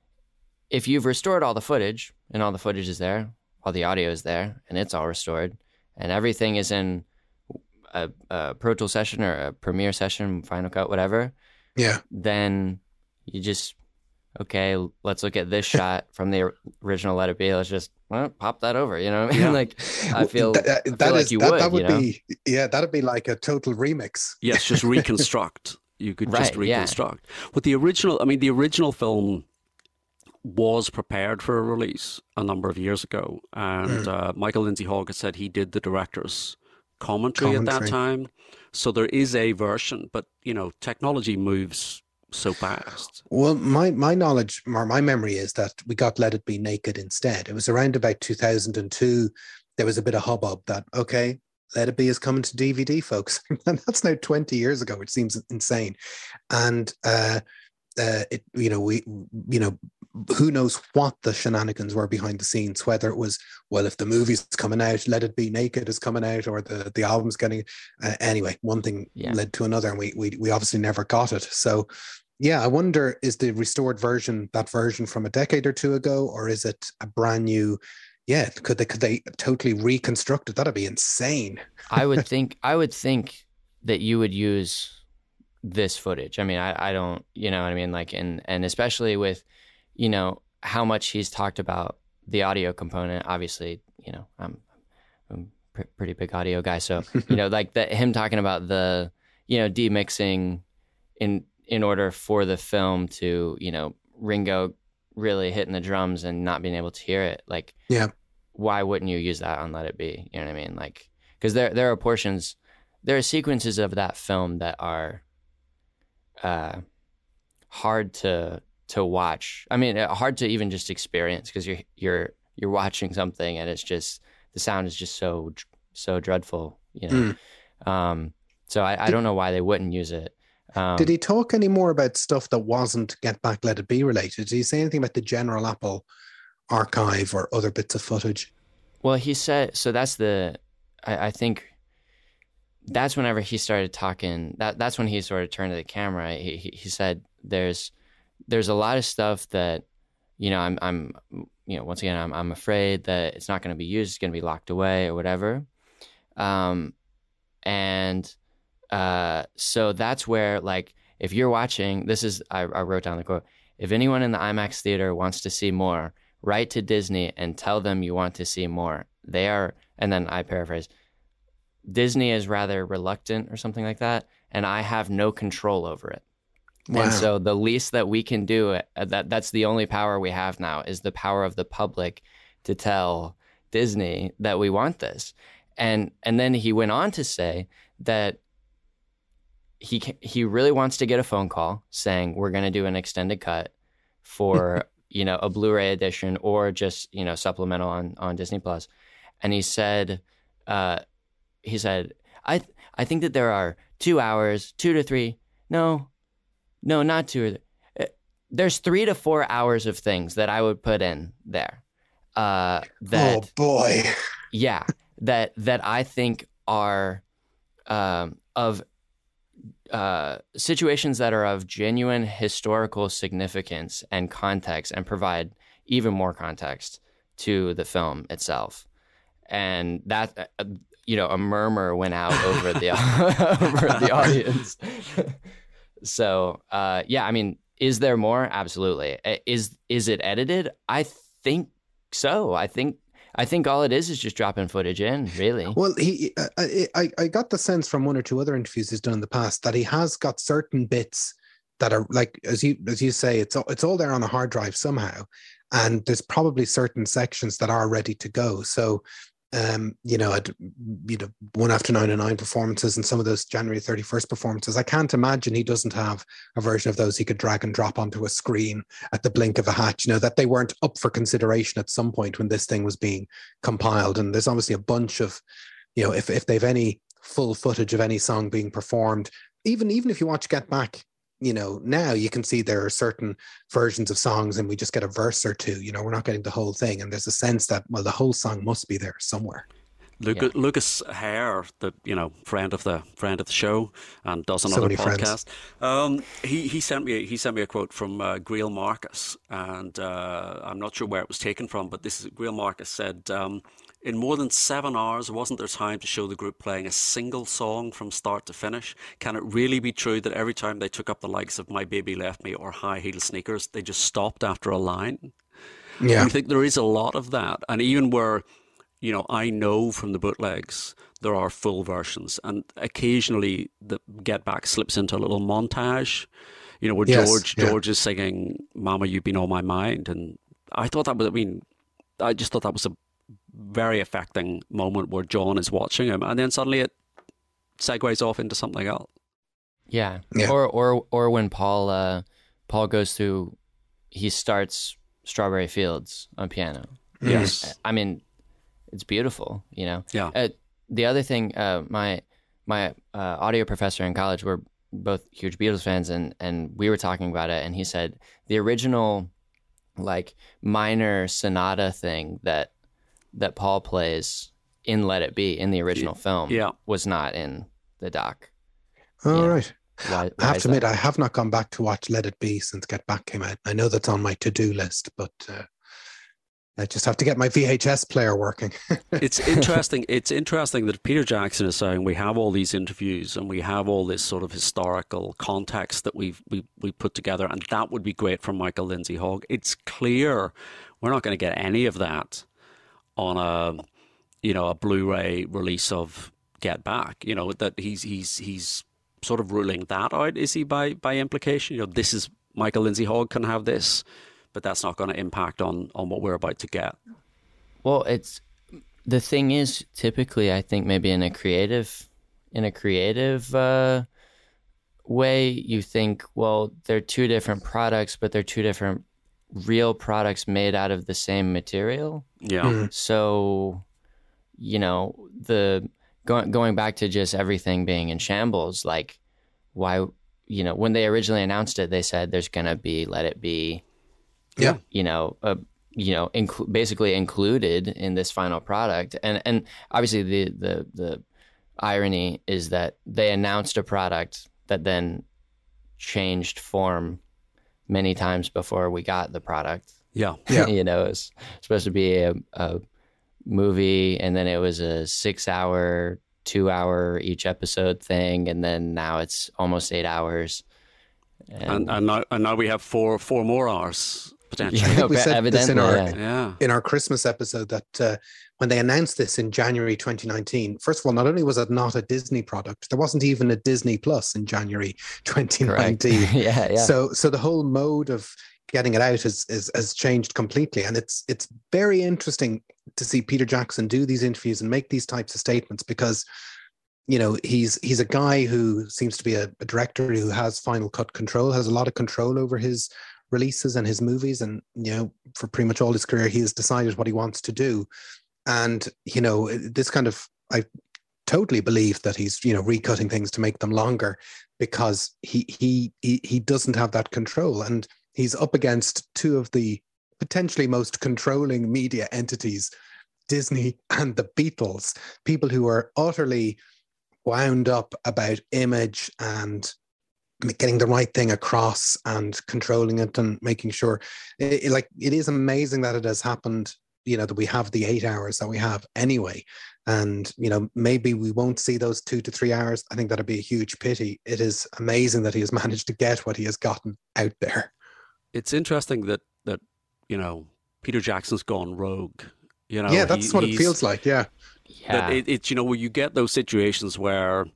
if you've restored all the footage and all the footage is there, all the audio is there, and it's all restored, and everything is in a, a Pro Tools session or a Premiere session, Final Cut, whatever, yeah, then you just, okay, let's look at this shot from the original Let It Be. Let's just well, pop that over, you know what I mean? Yeah. Like, I feel, that, that, I feel that like is, you that, would, that would you know? be, yeah, that'd be like a total remix. Yes, just reconstruct. You could right, just reconstruct. Yeah. With the original, I mean, the original film was prepared for a release a number of years ago, and mm. uh, Michael Lindsay Hogg had said he did the director's commentary, commentary at that time. So there is a version, but you know, technology moves so fast. Well, my my knowledge, or my memory is that we got Let It Be naked instead. It was around about two thousand two. There was a bit of hubbub that, okay, Let It Be is coming to D V D, folks. And that's now twenty years ago, which seems insane. And uh, uh, it, you know, we, you know, who knows what the shenanigans were behind the scenes, whether it was, well, if the movie's coming out, Let It Be Naked is coming out, or the, the album's getting, uh, anyway, one thing yeah. led to another, and we, we, we obviously never got it. So yeah, I wonder, is the restored version that version from a decade or two ago, or is it a brand new, yeah, could they, could they totally reconstruct it? That'd be insane. I would think, I would think that you would use this footage. I mean, I, I don't, you know what I mean? Like, and, and especially with, you know, how much he's talked about the audio component. Obviously, you know, I'm, I'm a pretty big audio guy. So, you know, like that, him talking about the, you know, demixing in, in order for the film to, you know, Ringo really hitting the drums and not being able to hear it. Like, yeah, why wouldn't you use that on Let It Be? You know what I mean? Like, cause there, there are portions, there are sequences of that film that are, uh, hard to, to watch. I mean, hard to even just experience, because you're you're you're watching something and it's just, the sound is just so so dreadful, you know. Mm. Um, so I, I don't know why they wouldn't use it. Um, did he talk any more about stuff that wasn't Get Back, Let It Be related? Did he say anything about the general Apple archive or other bits of footage? Well, he said, so that's the, I, I think that's whenever he started talking. That that's when he sort of turned to the camera. He he, he said, "There's." There's a lot of stuff that, you know, I'm, I'm, you know, once again, I'm, I'm afraid that it's not going to be used. It's going to be locked away or whatever. Um, and, uh, so that's where, like, if you're watching, this is, I, I wrote down the quote, if anyone in the IMAX theater wants to see more, write to Disney and tell them you want to see more. They are, and then I paraphrase, Disney is rather reluctant or something like that. And I have no control over it. Wow. And so the least that we can do, uh, that that's the only power we have now, is the power of the public to tell Disney that we want this. And and then he went on to say that he he really wants to get a phone call saying we're going to do an extended cut for you know a Blu-ray edition or just you know supplemental on on Disney Plus, and he said uh, he said I th- I think that there are two hours, two to three, no, no, not two. Or th- There's three to four hours of things that I would put in there. Uh, that, oh boy, yeah, that that I think are um, of uh, situations that are of genuine historical significance and context, and provide even more context to the film itself. And that, uh, you know, a murmur went out over the over the audience. So, uh, yeah, I mean, is there more? Absolutely. Is is it edited? I think so. I think I think all it is is just dropping footage in, really. Well, he, I, I, I got the sense from one or two other interviews he's done in the past that he has got certain bits that are like, as you as you say, it's all, it's all there on a hard drive somehow, and there's probably certain sections that are ready to go. So, um, you know, I'd, you know, one after ninety-nine performances and some of those January thirty-first performances, I can't imagine he doesn't have a version of those he could drag and drop onto a screen at the blink of a hat, you know, that they weren't up for consideration at some point when this thing was being compiled. And there's obviously a bunch of, you know, if, if they've any full footage of any song being performed, even, even if you watch Get Back, you know, now you can see there are certain versions of songs and we just get a verse or two, you know, we're not getting the whole thing. And there's a sense that, well, the whole song must be there somewhere. Lucas, Yeah. Lucas Hare, the you know friend of the friend of the show, and does another So podcast. Um, he he sent me he sent me a quote from uh, Greil Marcus, and uh, I'm not sure where it was taken from, but this is Greil Marcus said, um, "In more than seven hours, wasn't there time to show the group playing a single song from start to finish? Can it really be true that every time they took up the likes of My Baby Left Me or High Heel Sneakers, they just stopped after a line?" Yeah. I think there is a lot of that, and even where. You know, I know from the bootlegs there are full versions, and occasionally the Get Back slips into a little montage. You know, where Yes, George yeah. George is singing "Mama, You've Been on My Mind," and I thought that was. I mean, I just thought that was a very affecting moment where John is watching him, and then suddenly it segues off into something else. Yeah. Yeah. Or or or when Paul uh, Paul goes through, he starts Strawberry Fields on piano. Yes. I mean, it's beautiful, you know. Yeah. Uh, the other thing, uh, my my uh, audio professor in college, we're both huge Beatles fans, and and we were talking about it, and he said the original, like, minor sonata thing that that Paul plays in Let It Be in the original film, Yeah. was not in the doc. All Yeah. right. Why, I why have is to admit, that? I have not gone back to watch Let It Be since Get Back came out. I know that's on my to-do list, but uh, I just have to get my V H S player working. It's interesting. It's interesting that Peter Jackson is saying we have all these interviews and we have all this sort of historical context that we've we we put together, and that would be great for Michael Lindsay Hogg. It's clear we're not going to get any of that on a you know a Blu-ray release of Get Back. You know that he's he's he's sort of ruling that out. Is he by by implication? You know, this is Michael Lindsay Hogg can have this, but that's not going to impact on on what we're about to get. Well, it's the thing is typically I think maybe in a creative in a creative uh, way you think, well, they're two different products, but they're two different real products made out of the same material. Yeah. Mm. So, you know, the going going back to just everything being in shambles, like why, you know, when they originally announced it, they said there's gonna be Let It Be, Yeah. you know, uh, you know, inc- basically included in this final product, and and obviously the the the irony is that they announced a product that then changed form many times before we got the product. Yeah. Yeah. You know, it was supposed to be a, a movie, and then it was a six-hour, two-hour each episode thing, and then now it's almost eight hours. And and now and now we have four four more hours potentially. I think we Yeah, said this in evidently, our yeah. Yeah. in our Christmas episode that uh, when they announced this in January twenty nineteen, first of all, not only was it not a Disney product, there wasn't even a Disney Plus in January twenty nineteen. yeah, yeah. So, so the whole mode of getting it out is, is has changed completely, and it's it's very interesting to see Peter Jackson do these interviews and make these types of statements, because you know, he's he's a guy who seems to be a, a director who has final cut control, has a lot of control over his releases and his movies. And, you know, for pretty much all his career, he has decided what he wants to do. And, you know, this kind of, I totally believe that he's, you know, recutting things to make them longer because he he he, he doesn't have that control. And he's up against two of the potentially most controlling media entities, Disney and the Beatles, people who are utterly wound up about image and getting the right thing across and controlling it and making sure it, it, like it is amazing that it has happened, you know, that we have the eight hours that we have anyway. And, you know, maybe we won't see those two to three hours. I think that'd be a huge pity. It is amazing that he has managed to get what he has gotten out there. It's interesting that, that, you know, Peter Jackson's gone rogue. You know, yeah, that's he, what it feels like. Yeah. Yeah. It's, it, you know, where you get those situations where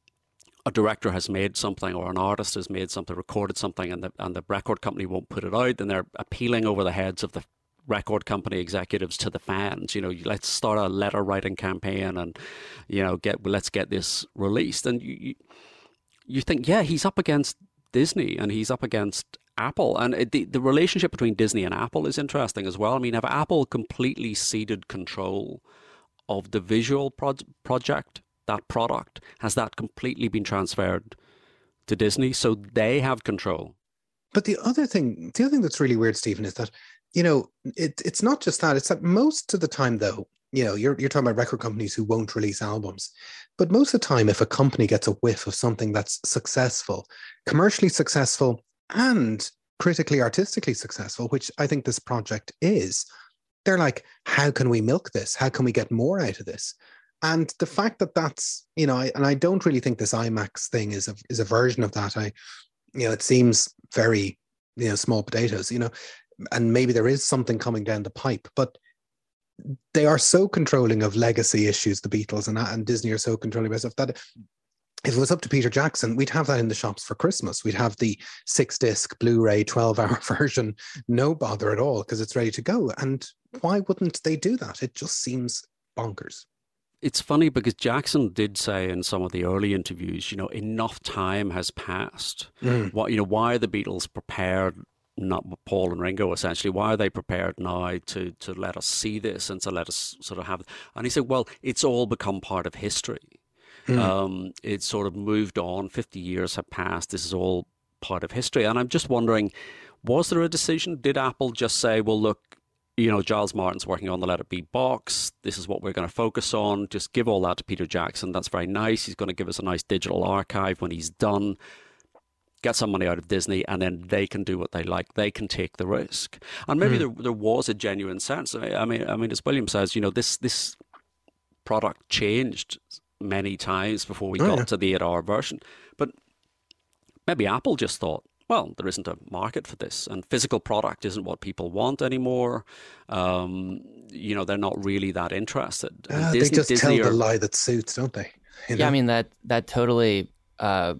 a director has made something or an artist has made something, recorded something, and the, and the record company won't put it out, and they're appealing over the heads of the record company executives to the fans. You know, let's start a letter writing campaign and, you know, get, let's get this released. And you, you, you think, yeah, he's up against Disney and he's up against Apple. And it, the, the relationship between Disney and Apple is interesting as well. I mean, have Apple completely ceded control of the visual pro- project, that product? Has that completely been transferred to Disney? So they have control. But the other thing, the other thing that's really weird, Stephen, is that, you know, it, it's not just that. It's that most of the time, though, you know, you're you're talking about record companies who won't release albums. But most of the time, if a company gets a whiff of something that's successful, commercially successful and critically, artistically successful, which I think this project is, they're like, how can we milk this? How can we get more out of this? And the fact that that's, you know, I, and I don't really think this IMAX thing is a, is a version of that. I, you know, it seems very, you know, small potatoes, you know, and maybe there is something coming down the pipe, but they are so controlling of legacy issues, the Beatles and, and Disney are so controlling of stuff that if it was up to Peter Jackson, we'd have that in the shops for Christmas. We'd have the six disc Blu-ray twelve hour version, no bother at all, because it's ready to go. And why wouldn't they do that? It just seems bonkers. It's funny because Jackson did say in some of the early interviews, you know, enough time has passed. Mm. What, you know, why are the Beatles prepared? Not Paul and Ringo, essentially. Why are they prepared now to to let us see this and to let us sort of have? And he said, well, it's all become part of history. Mm. Um, it's sort of moved on. Fifty years have passed. This is all part of history. And I'm just wondering, was there a decision? Did Apple just say, well, look, you know, Giles Martin's working on the Let It Be box. This is what we're going to focus on. Just give all that to Peter Jackson. That's very nice. He's going to give us a nice digital archive when he's done. Get some money out of Disney, and then they can do what they like. They can take the risk. And maybe mm. there there was a genuine sense. I mean, I mean, as William says, you know, this this product changed many times before we oh, got yeah. to the eight-hour version. But maybe Apple just thought, well, there isn't a market for this, and physical product isn't what people want anymore. Um, you know, they're not really that interested. Uh, Disney, they just Disney tell are, the lie that suits, don't they? You know? Yeah, I mean, that that totally uh,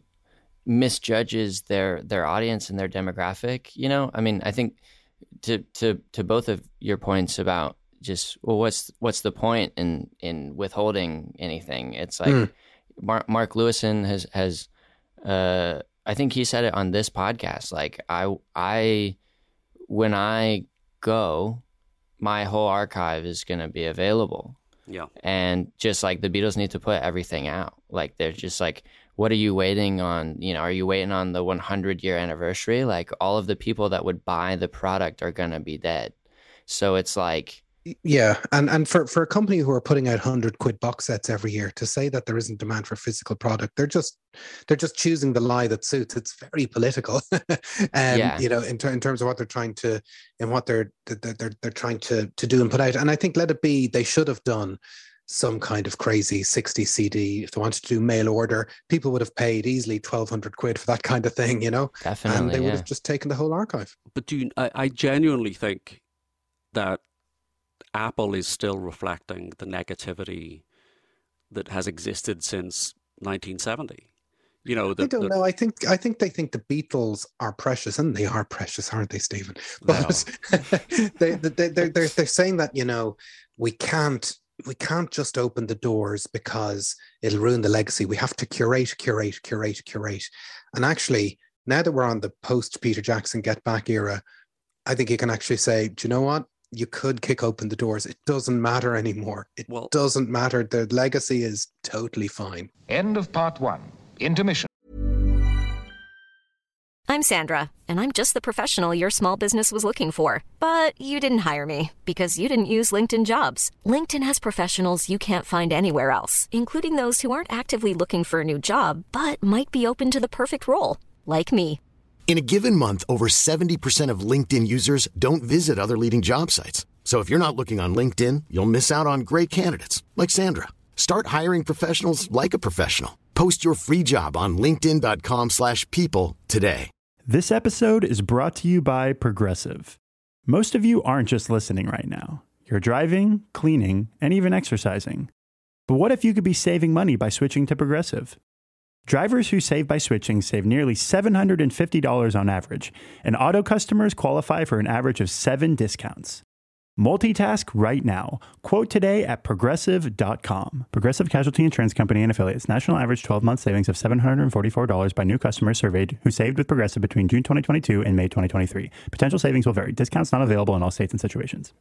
misjudges their their audience and their demographic. You know, I mean, I think to to to both of your points about just, well, what's what's the point in in withholding anything? It's like mm. Mark, Mark Lewison has has. Uh, I think he said it on this podcast. Like I, I, when I go, my whole archive is going to be available. Yeah. And just like the Beatles need to put everything out. Like they're just like, what are you waiting on? You know, are you waiting on the one hundred year anniversary? Like all of the people that would buy the product are going to be dead. So it's like, yeah, and and for, for a company who are putting out hundred quid box sets every year, to say that there isn't demand for physical product, they're just they're just choosing the lie that suits. It's very political, um, yeah. you know, in, ter- in terms of what they're trying to and what they're they're they're, they're trying to, to do and put out. And I think Let It Be, they should have done some kind of crazy sixty C D. If they wanted to do mail order, people would have paid easily twelve hundred quid for that kind of thing, you know. Definitely, and they yeah. would have just taken the whole archive. But do you, I, I genuinely think that Apple is still reflecting the negativity that has existed since nineteen seventy. You know, the, I don't the, know. I think I think they think the Beatles are precious, and they are precious, aren't they, Stephen? But they, they, they, they're, they're they're saying that, you know, we can't we can't just open the doors because it'll ruin the legacy. We have to curate, curate, curate, curate. And actually, now that we're on the post Peter Jackson Get Back era, I think you can actually say, do you know what? You could kick open the doors. It doesn't matter anymore. It well, doesn't matter. The legacy is totally fine. End of part one. Intermission. I'm Sandra, and I'm just the professional your small business was looking for. But you didn't hire me because you didn't use LinkedIn Jobs. LinkedIn has professionals you can't find anywhere else, including those who aren't actively looking for a new job, but might be open to the perfect role, like me. In a given month, over seventy percent of LinkedIn users don't visit other leading job sites. So if you're not looking on LinkedIn, you'll miss out on great candidates like Sandra. Start hiring professionals like a professional. Post your free job on linkedin.com slash people today. This episode is brought to you by Progressive. Most of you aren't just listening right now. You're driving, cleaning, and even exercising. But what if you could be saving money by switching to Progressive? Drivers who save by switching save nearly seven hundred fifty dollars on average, and auto customers qualify for an average of seven discounts. Multitask right now. Quote today at progressive dot com. Progressive Casualty Insurance Company and Affiliates. National average twelve-month savings of seven hundred forty-four dollars by new customers surveyed who saved with Progressive between June twenty twenty-two and May twenty twenty-three. Potential savings will vary. Discounts not available in all states and situations.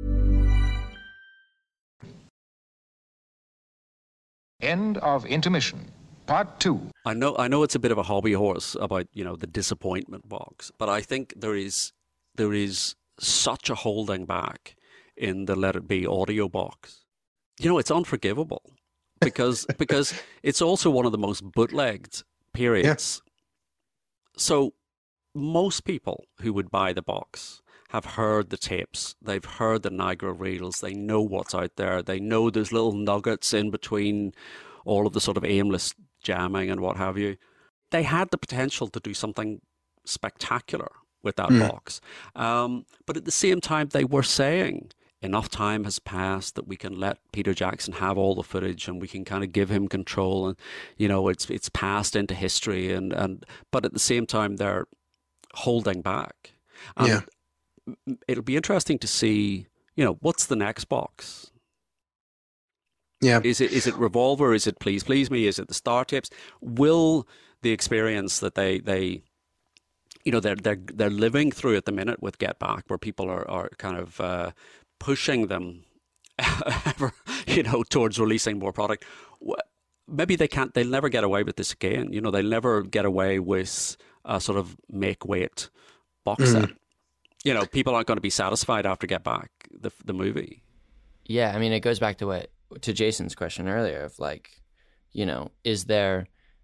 End of intermission. Part two. I know I know it's a bit of a hobby horse about, you know, the disappointment box, but I think there is there is such a holding back in the Let It Be audio box. You know, it's unforgivable because because it's also one of the most bootlegged periods. Yeah. So most people who would buy the box have heard the tapes, they've heard the Niagara reels, they know what's out there, they know there's little nuggets in between all of the sort of aimless jamming and what have you. They had the potential to do something spectacular with that mm. box. Um, but at the same time, they were saying enough time has passed that we can let Peter Jackson have all the footage and we can kind of give him control, and, you know, it's it's passed into history. And, and but at the same time, they're holding back. And yeah. It'll be interesting to see, you know, what's the next box? Yeah. Is it is it Revolver? Is it Please Please Me? Is it the Star Tapes? Will the experience that they they you know they're they're they're living through at the minute with Get Back, where people are are kind of uh, pushing them, you know, towards releasing more product. Maybe they can't. They'll never get away with this again. You know, they'll never get away with a sort of make weight box mm. set. You know, people aren't going to be satisfied after Get Back, the the movie. Yeah, I mean, it goes back to what to Jason's question earlier of like, you know, is there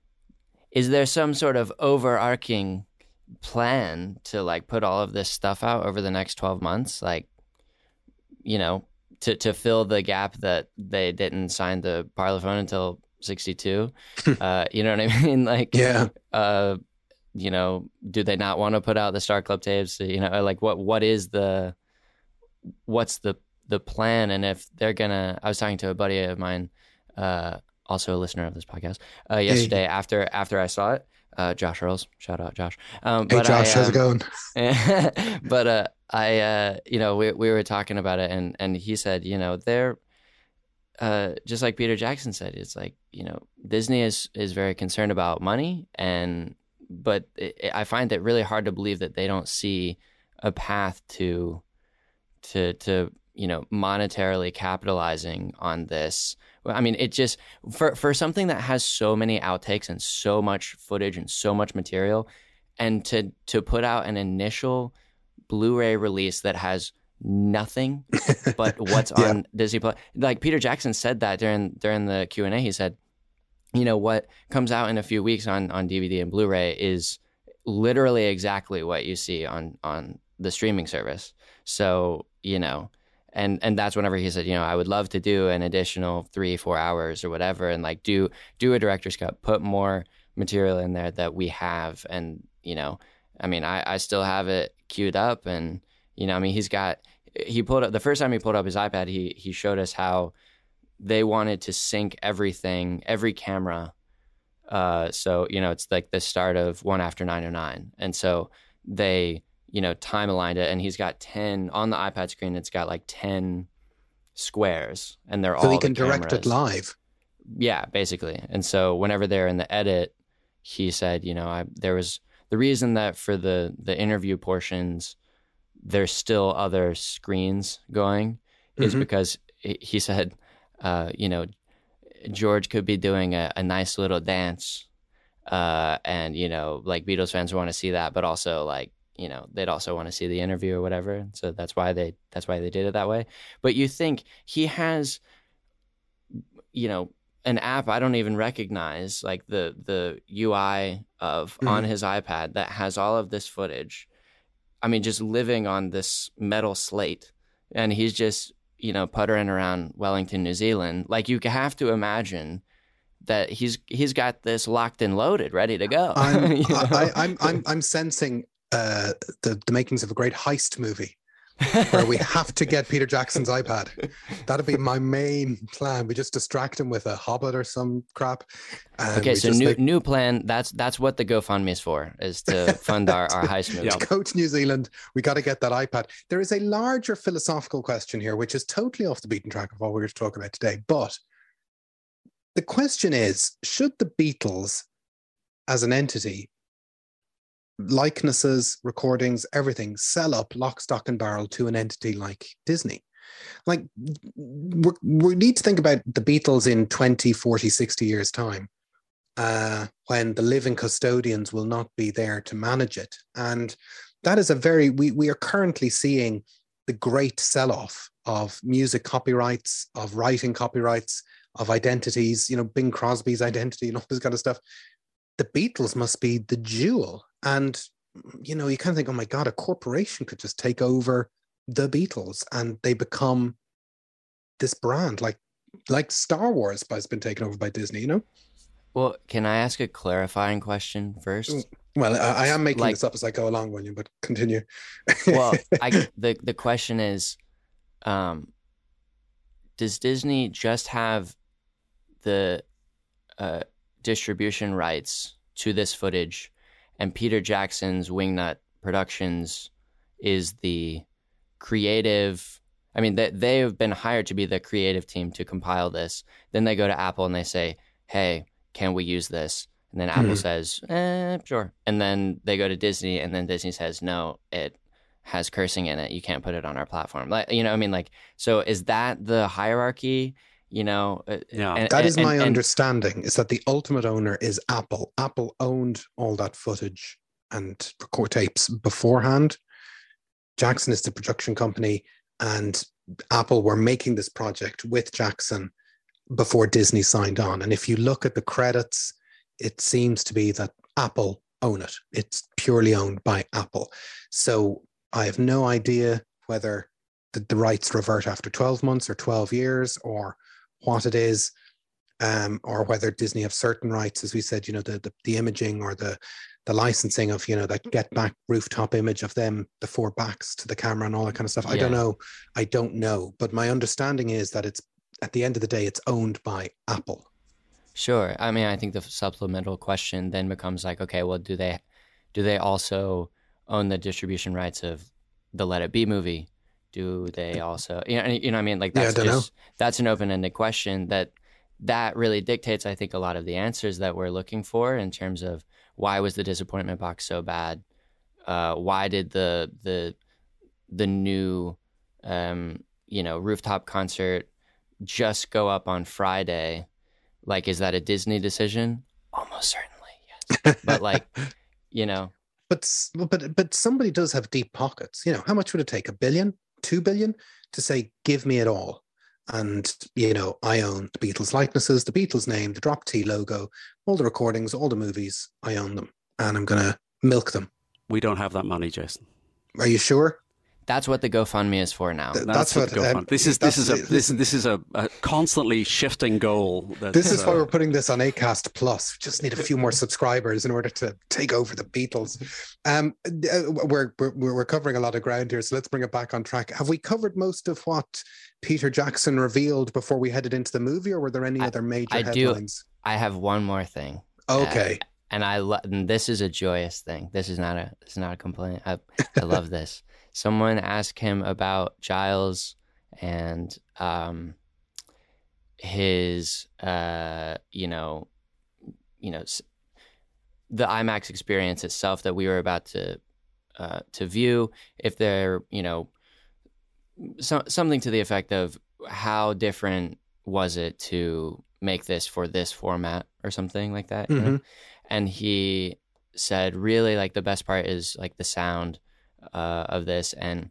is there some sort of overarching plan to like put all of this stuff out over the next twelve months, like, you know, to to fill the gap that they didn't sign the Parlophone until sixty-two. uh, you know what I mean? Like, yeah. Uh, you know, do they not want to put out the Star Club tapes? You know, like what what is the what's the the plan? And if they're gonna, I was talking to a buddy of mine, uh, also a listener of this podcast, uh, yesterday hey. after after I saw it, uh, Josh Earls, shout out Josh. Um, hey but Josh, I, how's um, it going? but uh, I, uh, you know, we we were talking about it, and and he said, you know, they're uh, just like Peter Jackson said, it's like, you know, Disney is is very concerned about money, and but it, I find it really hard to believe that they don't see a path to to to you know, monetarily capitalizing on this. I mean, it just, for, for something that has so many outtakes and so much footage and so much material, and to, to put out an initial Blu-ray release that has nothing but what's yeah. on Disney Plus. Like Peter Jackson said that during, during the Q and A, he said, you know, what comes out in a few weeks on, on D V D and Blu-ray is literally exactly what you see on, on the streaming service. So, you know, And and that's whenever he said, you know, I would love to do an additional three, four hours or whatever, and like do do a director's cut, put more material in there that we have. And, you know, I mean, I, I still have it queued up, and, you know, I mean, he's got, he pulled up, the first time he pulled up his iPad, he he showed us how they wanted to sync everything, every camera. Uh, so, you know, it's like the start of One After nine oh nine. And so they, you know, time aligned it, and he's got ten on the iPad screen. It's got like ten squares, and they're so all he can the direct cameras. it live. Yeah, basically. And so whenever they're in the edit, he said, you know, I, there was the reason that for the the interview portions, there's still other screens going is Mm-hmm. because he he said, uh, you know, George could be doing a, a nice little dance, uh, and, you know, like Beatles fans want to see that, but also like, you know, they'd also want to see the interview or whatever. So that's why they that's why they did it that way. But you think he has, you know, an app I don't even recognize, like the the U I of Mm-hmm. on his iPad that has all of this footage. I mean, just living on this metal slate, and he's just, you know, puttering around Wellington, New Zealand. Like, you have to imagine that he's he's got this locked and loaded, ready to go. I'm, You know? I, I'm, I'm, I'm sensing uh, the, the makings of a great heist movie where we have to get Peter Jackson's iPad. That'd be my main plan. We just distract him with a Hobbit or some crap. And Okay, we so just new make- new plan. That's that's what the GoFundMe is for, is to fund our, our heist movie. Yeah. Go to New Zealand. We got to get that iPad. There is a larger philosophical question here, which is totally off the beaten track of what we're going to talk about today. But the question is, should the Beatles as an entity, likenesses, recordings, everything, sell up lock, stock and barrel to an entity like Disney? Like, we're, we need to think about the Beatles in twenty, forty, sixty years' time, uh, when the living custodians will not be there to manage it. And that is a very, we, we are currently seeing the great sell-off of music copyrights, of writing copyrights, of identities, you know, Bing Crosby's identity and all this kind of stuff. The Beatles must be the jewel. And, you know, you kind of think, oh my God, a corporation could just take over the Beatles and they become this brand, like like Star Wars has been taken over by Disney, you know? Well, can I ask a clarifying question first? Well, I, I am making Like- this up as I go along, William, but continue. Well, I, the the question is, um, does Disney just have the uh, distribution rights to this footage, and Peter Jackson's Wingnut Productions is the creative? I mean, they they have been hired to be the creative team to compile this. Then they go to Apple and they say, "Hey, can we use this?" And then Apple Mhm. says, eh, "Sure." And then they go to Disney, and then Disney says, "No, it has cursing in it. You can't put it on our platform." Like, you know, I mean, like, so is that the hierarchy? You know, uh, Yeah. and- That is and- my and- understanding, is that the ultimate owner is Apple. Apple owned all that footage and record tapes beforehand. Jackson is the production company, and Apple were making this project with Jackson before Disney signed on. And if you look at the credits, it seems to be that Apple own it. It's purely owned by Apple. So I have no idea whether the, the rights revert after twelve months or twelve years or what it is, um, or whether Disney have certain rights, as we said, you know, the, the, the imaging or the, the licensing of, you know, that Get Back rooftop image of them, the four backs to the camera and all that kind of stuff. I don't Yeah. know. I don't know. But my understanding is that it's, at the end of the day, it's owned by Apple. Sure. I mean, I think the supplemental question then becomes like, okay, well, do they do they also own the distribution rights of the Let It Be movie? Do they also, you know, you know what I mean? Like, Yeah, I that's don't just, that's an open-ended question that that really dictates, I think, a lot of the answers that we're looking for in terms of why was the disappointment box so bad? Uh, why did the the the new um, you know, rooftop concert just go up on Friday? Like, is that a Disney decision? Almost certainly, yes. But like, you know, But s- but but somebody does have deep pockets. You know, how much would it take? A billion, two billion to say, give me it all? And, you know, I own the Beatles likenesses, the Beatles name, the Drop T logo, all the recordings, all the movies. I own them, and I'm gonna milk them. We don't have that money, Jason. Are you sure? that's what the GoFundMe is for now. Th- That's, That's what, what, the GoFundMe. um, this is this is a that's- this this is a, a constantly shifting goal. That's, This is why uh, we're putting this on Acast Plus. We just need a few more subscribers in order to take over the Beatles. Um, uh, we're, we're we're covering a lot of ground here, so let's bring it back on track. Have we covered most of what Peter Jackson revealed before we headed into the movie, or were there any I- other major I do- headlines? I have one more thing. Okay. Uh, and I lo- and this is a joyous thing. This is not a this is not a complaint. I I love this. Someone asked him about Giles and um, his uh, you know you know the IMAX experience itself that we were about to uh, to view, if there you know so, something to the effect of how different was it to make this for this format or something like that. Mm-hmm. You know? And he said really like the best part is like the sound uh, of this. And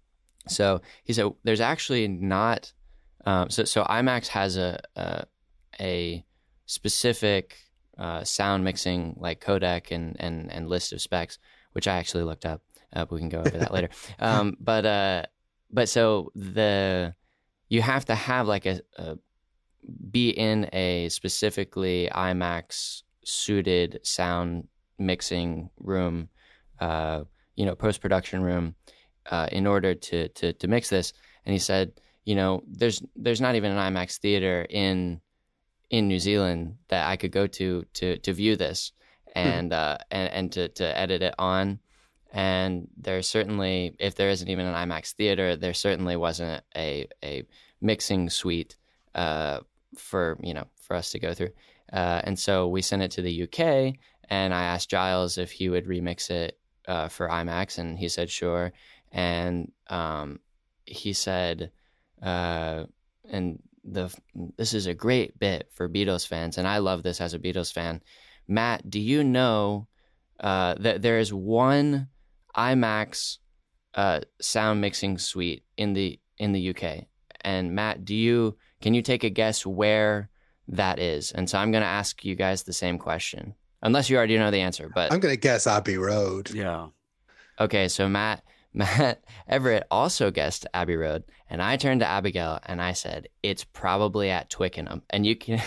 so he said there's actually not um, so so IMAX has a a, a specific uh, sound mixing like codec and, and and list of specs, which I actually looked up. Uh, but we can go over that later. Um, but uh, but so the you have to have like a, a be in a specifically IMAX suited sound mixing room, uh, you know, post production room, uh, in order to to to mix this. And he said, you know, there's there's not even an IMAX theater in in New Zealand that I could go to to to view this and uh, and and to to edit it on. And there's certainly, if there isn't even an IMAX theater, there certainly wasn't a a mixing suite uh, for you know for us to go through. Uh, and so we sent it to the U K, and I asked Giles if he would remix it uh, for IMAX, and he said sure. And um, he said, uh, and the this is a great bit for Beatles fans, and I love this as a Beatles fan. Matt, do you know uh, that there is one IMAX uh, sound mixing suite in the in the U K? And Matt, do you can you take a guess where that is? And so I'm going to ask you guys the same question, unless you already know the answer. But I'm going to guess Abbey Road. Yeah. Okay, so Matt Matt Everett also guessed Abbey Road, and I turned to Abigail and I said it's probably at Twickenham. And you can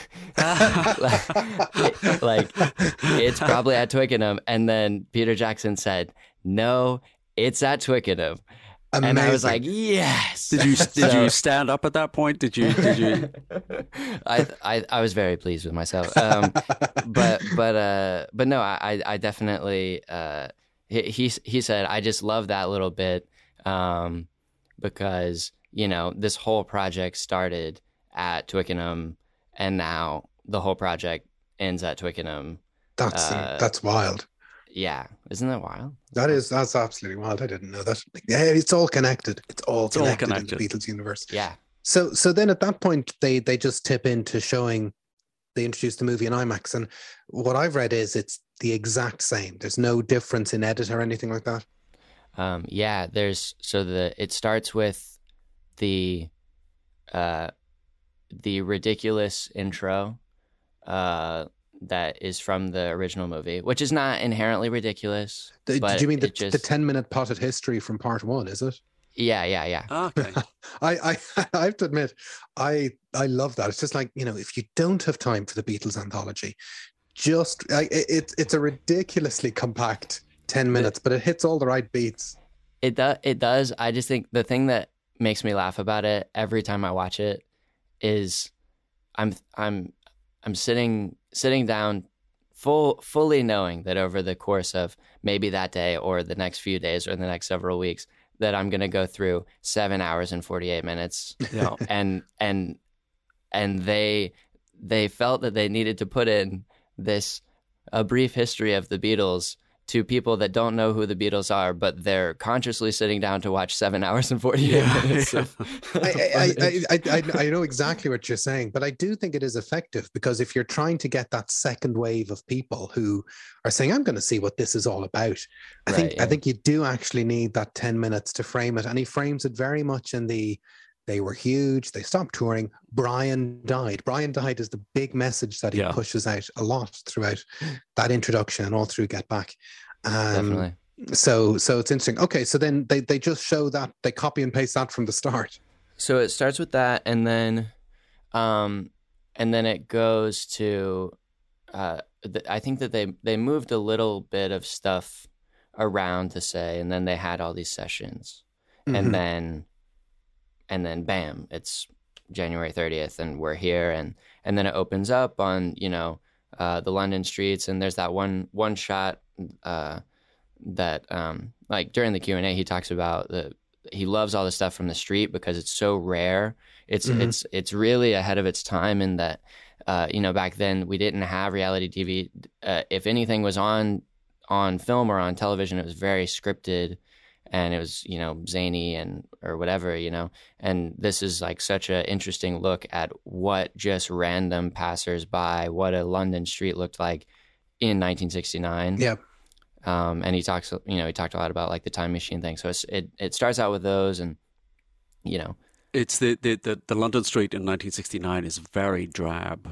like, like it's probably at Twickenham. And then Peter Jackson said, no, it's at Twickenham. Amazing. And I was like, yes. Did you did So- you stand up at that point? Did you did you? I, I I was very pleased with myself. Um, but but uh, but no, I I definitely uh, he, he he said I just love that little bit um, because you know this whole project started at Twickenham, and now the whole project ends at Twickenham. That's Uh, that's wild. Yeah, isn't that wild? That is that's absolutely wild. I didn't know that. Yeah, it's all connected. It's all It's all connected, connected. in the Beatles universe. Yeah. So so then at that point they they just tip into showing they introduced the movie in IMAX, and what I've read is it's the exact same. There's no difference in edit or anything like that. Um, yeah, there's so the it starts with the uh, the ridiculous intro uh, that is from the original movie, which is not inherently ridiculous. The- but Did you mean the, it just, the ten minute potted history from part one? Is it? Yeah, yeah, yeah. Okay. I, I I have to admit, I I love that. It's just like, you know, if you don't have time for the Beatles anthology, just I, it, it's it's a ridiculously compact ten minutes, but it hits all the right beats. It does. It does. I just think the thing that makes me laugh about it every time I watch it is I'm I'm I'm sitting sitting down full fully knowing that over the course of maybe that day or the next few days or the next several weeks that I'm going to go through seven hours and forty-eight minutes. You know, and and and they they felt that they needed to put in this a brief history of the Beatles to people that don't know who the Beatles are, but they're consciously sitting down to watch seven hours and forty-eight Yeah, minutes. yeah. Of, I, I, I, I, I, I know exactly what you're saying, but I do think it is effective because if you're trying to get that second wave of people who are saying, I'm going to see what this is all about, I Right, think yeah. I think you do actually need that ten minutes to frame it. And he frames it very much in the, they were huge, they stopped touring, Brian died. Brian died is the big message that he Yeah. pushes out a lot throughout that introduction and all through Get Back. Um, Definitely. So so it's interesting. Okay, so then they, they just show that, they copy and paste that from the start. So it starts with that, and then, um, and then it goes to, uh, th- I think that they they moved a little bit of stuff around to say, and then they had all these sessions, Mhm. and then, and then bam, it's January thirtieth, and we're here, and and then it opens up on you know uh, the London streets, and there's that one one shot uh, that um, like during the Q and A he talks about the he loves all the stuff from the street because it's so rare. It's Mhm. it's it's really ahead of its time in that, uh, you know, back then we didn't have reality T V. Uh, if anything was on on film or on television, it was very scripted, and it was, you know, zany and or whatever, you know. And this is like such an interesting look at what just random passersby, what a London street looked like in nineteen sixty-nine. Yeah. Um, and he talks, you know, he talked a lot about like the time machine thing. So it's, it it starts out with those, and you know, It's the, the, the, the London street in nineteen sixty-nine is very drab.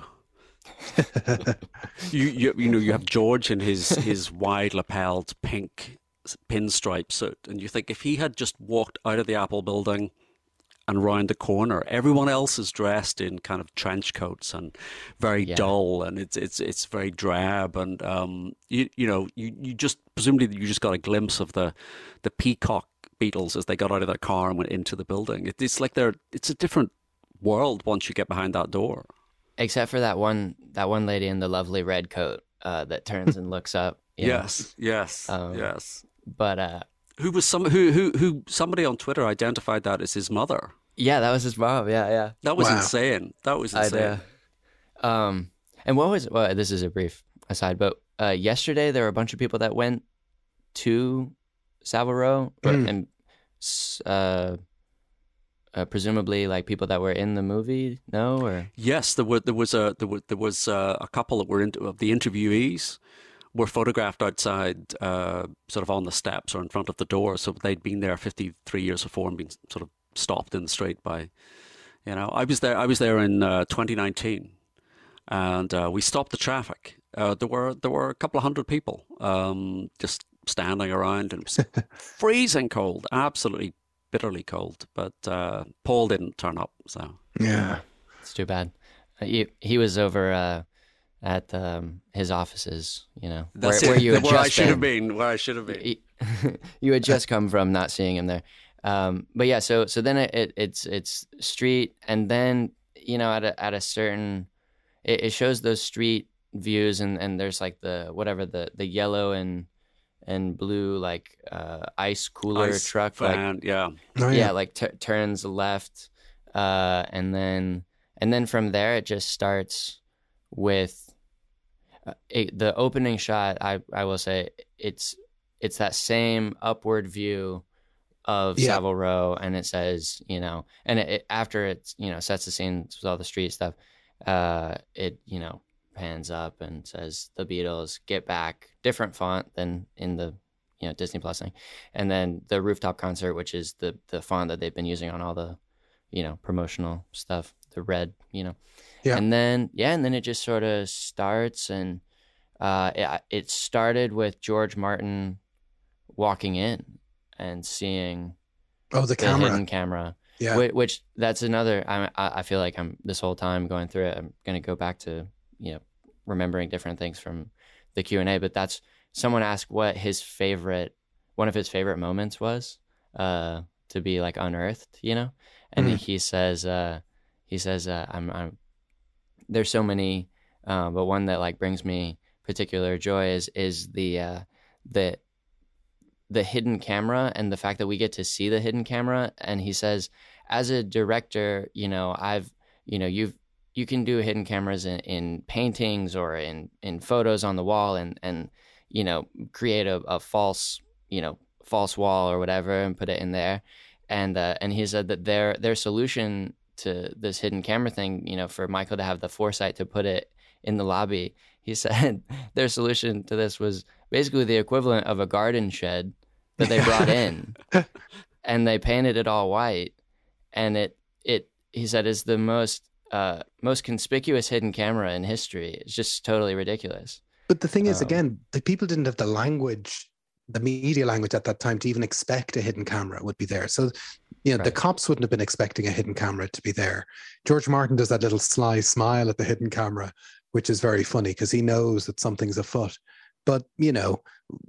you, you you know, you have George in his, his wide lapelled pink pinstripe suit, and you think if he had just walked out of the Apple building and round the corner, everyone else is dressed in kind of trench coats and very Yeah. dull, and it's it's it's very drab, and um you you know you, you just presumably you just got a glimpse of the the peacock Beatles as they got out of their car and went into the building. It, it's like they're it's a different world once you get behind that door. except for that one that one lady in the lovely red coat uh, that turns and looks up. you know. Yes, yes, Um, yes. But uh, Who was some who who who somebody on Twitter identified that as his mother. yeah, that was his mom. Yeah, yeah. That was Wow. insane. That was I insane. know. Um, and what was well, this is a brief aside, but uh, yesterday there were a bunch of people that went to Savile Row, or- Mm. and s- uh, uh, presumably like people that were in the movie. No, or Yes, there were there was a there was there was uh, a couple that were into of the interviewees were photographed outside, uh, sort of on the steps or in front of the door. So they'd been there fifty-three years before and been sort of stopped in the street by, you know, I was there. I was there in uh, twenty nineteen, and uh, we stopped the traffic. Uh, there were there were a couple of hundred people um, just standing around, and it was freezing cold, absolutely bitterly cold. But uh, Paul didn't turn up, so. Yeah. it's too bad. Uh, he he was over uh, at um, his offices. You know, where, That's where it. you had where I just should have been. been. Where I should have been. Y- you had just come from not seeing him there. Um, but yeah, so so then it, it it's it's street, and then you know at a at a certain it, it shows those street views, and, and there's like the whatever the, the yellow and and blue like uh, ice cooler Ice truck like van, yeah. Oh, yeah, yeah. like t- turns left, uh, and then and then from there it just starts with uh, it, the opening shot. I I will say it's it's that same upward view of Yeah. Savile Row, and it says, you know, and it, it after it's, you know, sets the scene with all the street stuff, uh, it, you know, pans up and says the Beatles, Get Back, different font than in the, you know, Disney Plus thing. And then the rooftop concert, which is the the font that they've been using on all the, you know, promotional stuff, the red, you know. Yeah. And then yeah, and then it just sort of starts, and uh it, it started with George Martin walking in and seeing Oh, the the camera. hidden camera. Yeah. Which, which that's another. I I feel like I'm this whole time going through it. I'm gonna go back to, you know, remembering different things from the Q and A. But that's someone asked what his favorite, one of his favorite moments was, uh, to be like unearthed, you know. And Mhm. he says, uh, he says, uh, I'm, I'm. There's so many, uh, but one that like brings me particular joy is is the uh, the the hidden camera, and the fact that we get to see the hidden camera. And he says, as a director, you know, I've, you know, you've, you can do hidden cameras in, in paintings or in, in photos on the wall, and, and, you know, create a, a false, you know, false wall or whatever and put it in there. And, uh, and he said that their, their solution to this hidden camera thing, you know, for Michael to have the foresight to put it in the lobby, he said their solution to this was basically the equivalent of a garden shed that they brought in, and they painted it all white, and it it he said is the most uh most conspicuous hidden camera in history. It's just totally ridiculous. But the thing is, Um, again, the people didn't have the language, the media language at that time to even expect a hidden camera would be there. So, you know, the Right. cops wouldn't have been expecting a hidden camera to be there. George Martin does that little sly smile at the hidden camera, which is very funny because he knows that something's afoot. But, you know,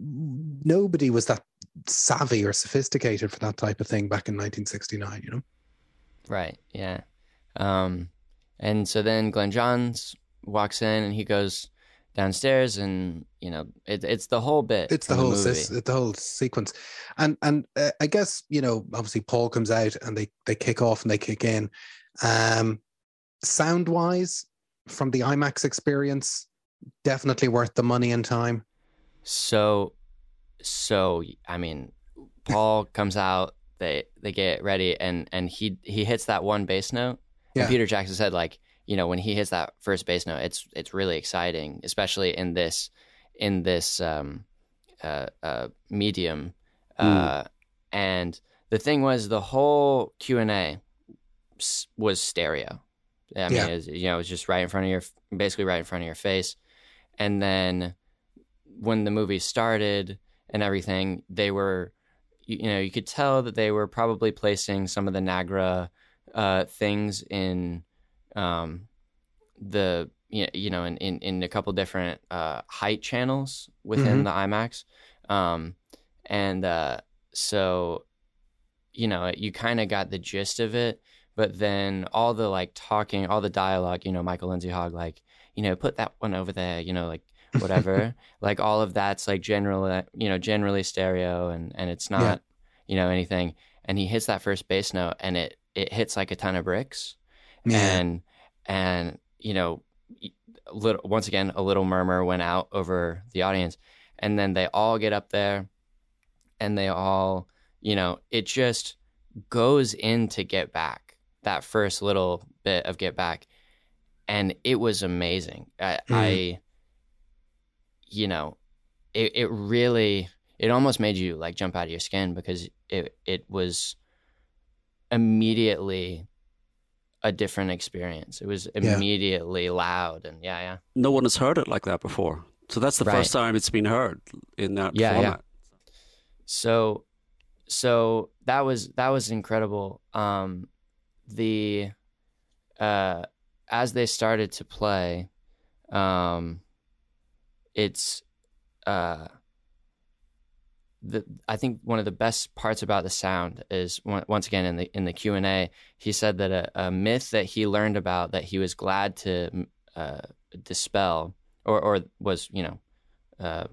nobody was that savvy or sophisticated for that type of thing back in nineteen sixty-nine, you know? Right. Yeah. Um, and so then Glenn Johns walks in, and he goes downstairs, and you know, it, it's the whole bit. It's the in whole movie. sis, the whole sequence, and and uh, I guess, you know, obviously Paul comes out and they they kick off and they kick in. Um, sound wise, from the IMAX experience, definitely worth the money and time. So, so I mean, Paul comes out. They they get ready, and and he he hits that one bass note. Yeah. And Peter Jackson said, like, you know, when he hits that first bass note, it's it's really exciting, especially in this in this um, uh, uh, medium. Uh, and the thing was, the whole Q and A was stereo. I mean, Yeah. it was, you know, it was just right in front of your, basically right in front of your face. And then when the movie started and everything, they were, you, you know, you could tell that they were probably placing some of the Nagra uh, things in um, the, you know, in, in, in a couple different uh, height channels within Mhm. the IMAX. Um, and uh, so, you know, you kind of got the gist of it. But then all the like talking, all the dialogue, you know, Michael Lindsay Hogg, like, you know, put that one over there, you know, like whatever, like all of that's like general, you know, generally stereo, and, and it's not, Yeah. you know, anything. And he hits that first bass note, and it, it hits like a ton of bricks. Yeah. And, and, you know, a little, once again, a little murmur went out over the audience, and then they all get up there and they all, you know, it just goes into Get Back. That first little bit of Get Back, and it was amazing. I, Mm. I you know, it, it really, it almost made you like jump out of your skin, because it it was immediately a different experience. It was immediately loud, and yeah, yeah. No one has heard it like that before. So that's the Right. first time it's been heard in that Yeah, yeah. format. So, so that was that was incredible. Um, the uh, as they started to play, um, it's uh, the I think one of the best parts about the sound is on- once again in the in the Q and A, he said that a, a myth that he learned about that he was glad to uh, dispel or or was you know uh,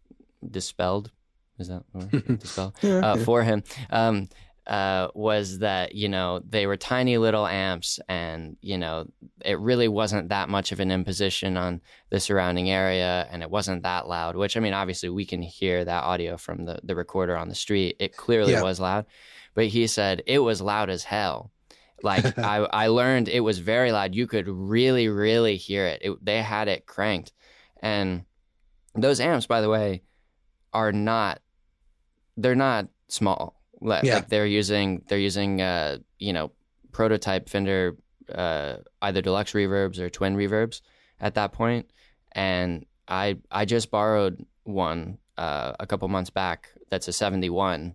dispelled. Is that the word? Dispel? Yeah, uh, yeah. for him um, uh, was that, you know, they were tiny little amps, and, you know, it really wasn't that much of an imposition on the surrounding area, and it wasn't that loud, which, I mean, obviously we can hear that audio from the, the recorder on the street. It clearly Yeah. was loud, but he said it was loud as hell. Like I, I learned it was very loud. You could really, really hear it. it. They had it cranked. And those amps, by the way, are not, they're not small. Like, Yeah. like they're using, they're using, uh, you know, prototype Fender, uh, either deluxe reverbs or twin reverbs at that point. And I, I just borrowed one, uh, a couple months back. That's a seventy-one,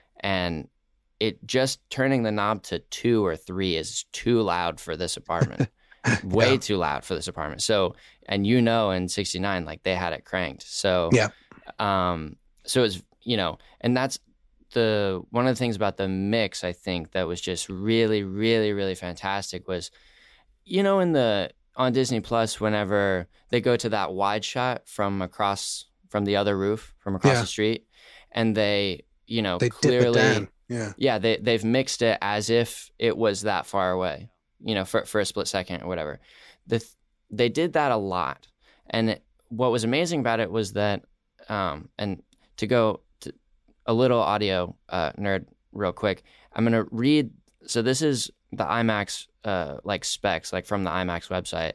and it just turning the knob to two or three is too loud for this apartment. Way Yeah. too loud for this apartment. So, and you know, in sixty-nine, like they had it cranked. So, Yeah. um, so it's, you know, and that's the, one of the things about the mix, I think, that was just really, really, really fantastic was, you know, in the, on Disney Plus, whenever they go to that wide shot from across, from the other roof, from across Yeah. the street, and they, you know, They dip clearly, it down. Yeah. yeah, they, they've mixed it as if it was that far away, you know, for, for a split second or whatever. The, th- they did that a lot. And it, what was amazing about it was that, um, and to go to a little audio uh, nerd real quick, I'm going to read. So this is the IMAX uh, like specs, like from the IMAX website.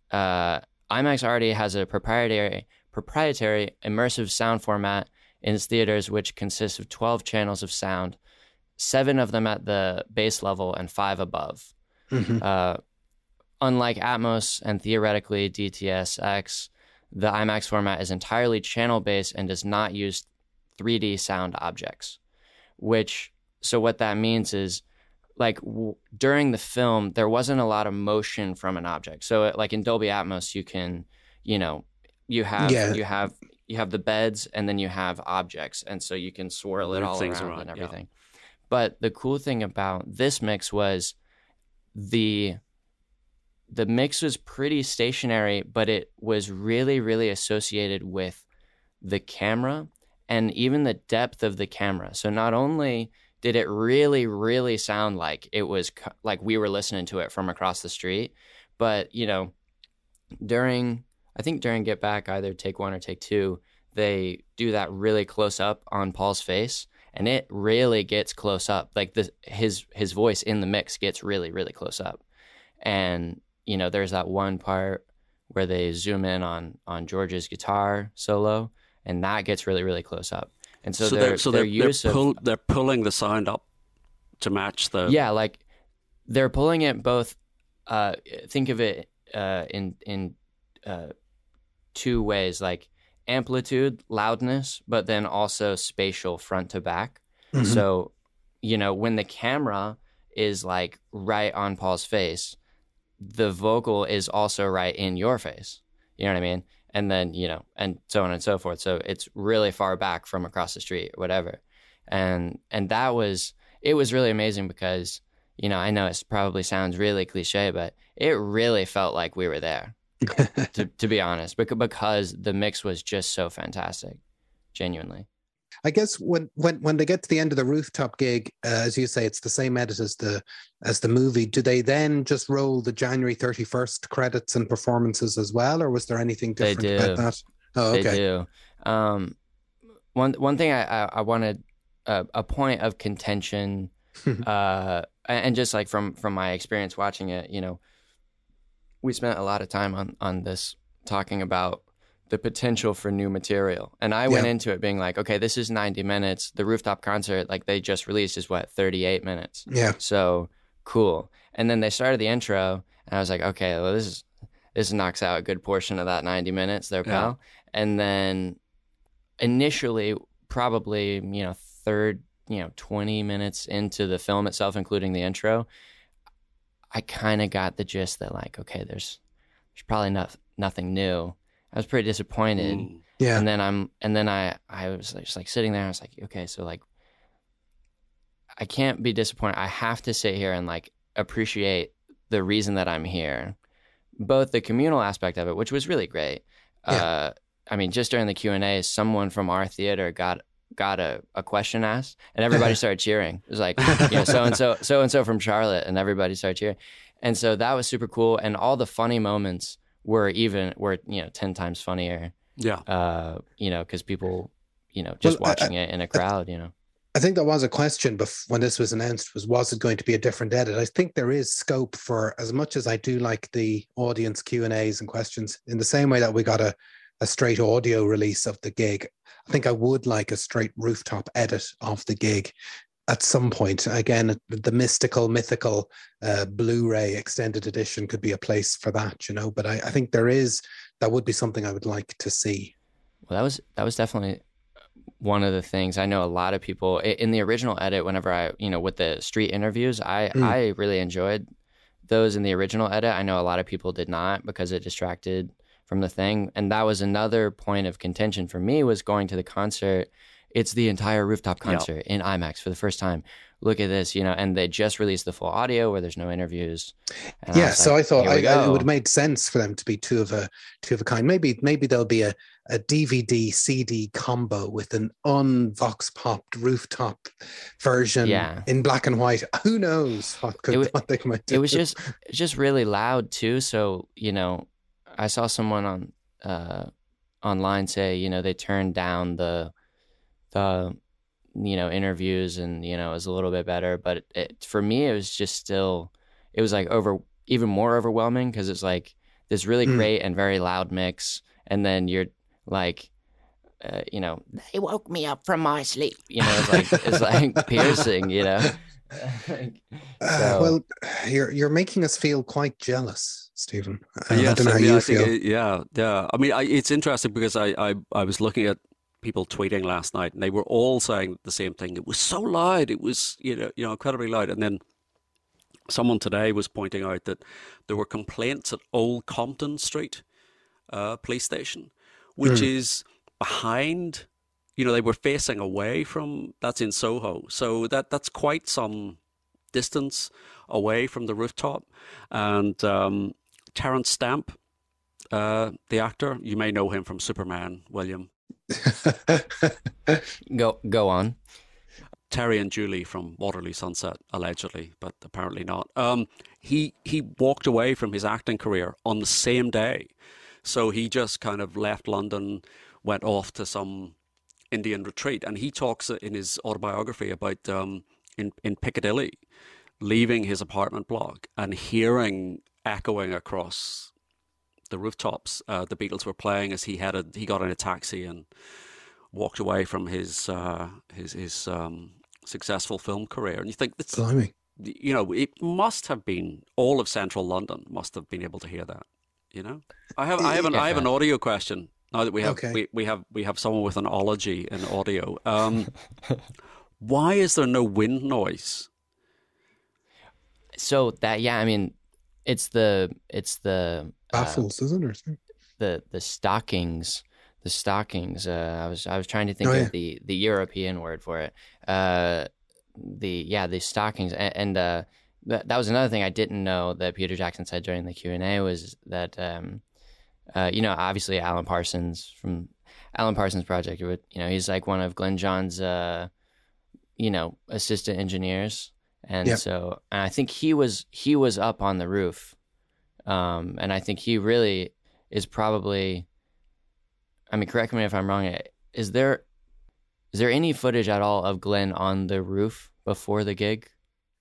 Uh, IMAX already has a proprietary proprietary immersive sound format in its theaters, which consists of twelve channels of sound, seven of them at the base level and five above. Mhm. Uh, unlike Atmos and theoretically D T S X, the IMAX format is entirely channel-based and does not use three D sound objects, which, so what that means is, like, w- during the film, there wasn't a lot of motion from an object. So, uh, like in Dolby Atmos, you can, you know, you have, Yeah. you have, you have the beds, and then you have objects, and so you can swirl it Move all things around, around, and yeah. the mix was pretty stationary, but it was really, really associated with the camera and even the depth of the camera. So not only did it really, really sound like it was co- like we were listening to it from across the street, but, you know, during, I think during Get Back, either take one or take two, they do that really close up on Paul's face, and it really gets close up. Like the, his his voice in the mix gets really, really close up. And, you know, there's that one part where they zoom in on on George's guitar solo, and that gets really, really close up. And so, so their, they're so their they're, use they're, pull, of, they're pulling the sound up to match the yeah, like they're pulling it both. Uh, think of it uh, in in uh, two ways, like amplitude, loudness, but then also spatial, front to back. Mm-hmm. So, you know, when the camera is like right on Paul's face, the vocal is also right in your face. You know what I mean? And then, you know, and so on and so forth. So it's really far back from across the street or whatever. And and that was, it was really amazing because, you know, I know it probably sounds really cliche, but it really felt like we were there, to, to be honest, because the mix was just so fantastic, genuinely. I guess when, when, when they get to the end of the Rooftop gig, uh, as you say, it's the same edit as the as the movie. Do they then just roll the January thirty-first credits and performances as well, or was there anything different they do. about that? Oh, okay. They do. Um, one one thing I I, I wanted uh, a point of contention, uh, and just like from from my experience watching it, you know, we spent a lot of time on on this talking about the potential for new material. And I went yeah. into it being like, okay, this is ninety minutes. The Rooftop concert, like they just released, is what, thirty-eight minutes. Yeah. So cool. And then they started the intro, and I was like, okay, well, this is this knocks out a good portion of that ninety minutes there, pal. Yeah. And then initially, probably, you know, third, you know, twenty minutes into the film itself, including the intro, I kind of got the gist that like, okay, there's there's probably not, nothing new. I was pretty disappointed. Mm. Yeah. And then I'm, and then I, I was like, just like sitting there. I was like, okay, so like, I can't be disappointed. I have to sit here and like appreciate the reason that I'm here, both the communal aspect of it, which was really great. Yeah. Uh, I mean, just during the Q and A, someone from our theater got got a, a question asked, and everybody started cheering. It was like, you know, so and so, so and so from Charlotte, and everybody started cheering. And so that was super cool. And all the funny moments were even were you know ten times funnier. Yeah. Uh, you know, because people, you know, just well, watching I, it in a crowd, I, you know. I think that was a question bef- when this was announced, was was it going to be a different edit? I think there is scope for, as much as I do like the audience Q and A's and questions, in the same way that we got a, a straight audio release of the gig, I think I would like a straight Rooftop edit of the gig at some point. Again, the mystical, mythical uh, Blu-ray extended edition could be a place for that, you know, but I, I think there is, that would be something I would like to see. Well, that was, that was definitely one of the things. I know a lot of people in the original edit, whenever I, you know, with the street interviews, I, mm. I really enjoyed those in the original edit. I know a lot of people did not, because it distracted from the thing. And that was another point of contention for me, was going to the concert. It's the entire Rooftop concert yep. in IMAX for the first time. Look at this, you know, and they just released the full audio where there's no interviews. And yeah, I so like, I thought I, I, it would have go. made sense for them to be two of a two of a kind. Maybe maybe there'll be a, a D V D C D combo with an un-vox popped Rooftop version yeah. in black and white. Who knows what could was, what they might do. It was just just really loud too. So, you know, I saw someone on uh, online say, you know, they turned down the the you know interviews, and you know it was a little bit better, but it, it, for me it was just still, it was like over even more overwhelming, because it's like this really mm. great and very loud mix, and then you're like uh, you know they woke me up from my sleep, you know it's like it's like piercing, you know. so, uh, well, you're you're making us feel quite jealous, Stephen. uh, yes, I don't know I how mean, you I think feel. it, yeah yeah I mean I, it's interesting because I, I I was looking at people tweeting last night, and they were all saying the same thing. It was so loud. It was, you know, you know, incredibly loud. And then someone today was pointing out that there were complaints at Old Compton Street uh, police station, which mm. is behind, you know, they were facing away from, that's in Soho. So that that's quite some distance away from the Rooftop. And um, Terence Stamp, uh, the actor. You may know him from Superman, William. Go go on. Terry and Julie from Waterloo Sunset, allegedly, but apparently not. Um, he he walked away from his acting career on the same day. So he just kind of left London, went off to some Indian retreat. And he talks in his autobiography about um, in, in Piccadilly, leaving his apartment block and hearing echoing across the rooftops uh, the Beatles were playing as he headed, he got in a taxi and walked away from his uh, his his um, successful film career. And you think that's, Blimey. you know, it must have been all of central London must have been able to hear that. You know, I have I have an Yeah. I have an audio question now that we have Okay. we, we have we have someone with an ology in audio. Um, why is there no wind noise? So that yeah, I mean, it's the it's the uh, Baffles, isn't it? the the stockings the stockings. Uh, I was I was trying to think Oh, of yeah. the the European word for it. Uh, the yeah the stockings and, and uh, that that was another thing I didn't know that Peter Jackson said during the Q and A was that um, uh, you know, obviously Alan Parsons from Alan Parsons Project, you know, he's like one of Glenn John's uh, you know, assistant engineers. And Yep. so, and I think he was he was up on the roof, um, and I think he really is probably. I mean, correct me if I'm wrong. Is there is there any footage at all of Glenn on the roof before the gig?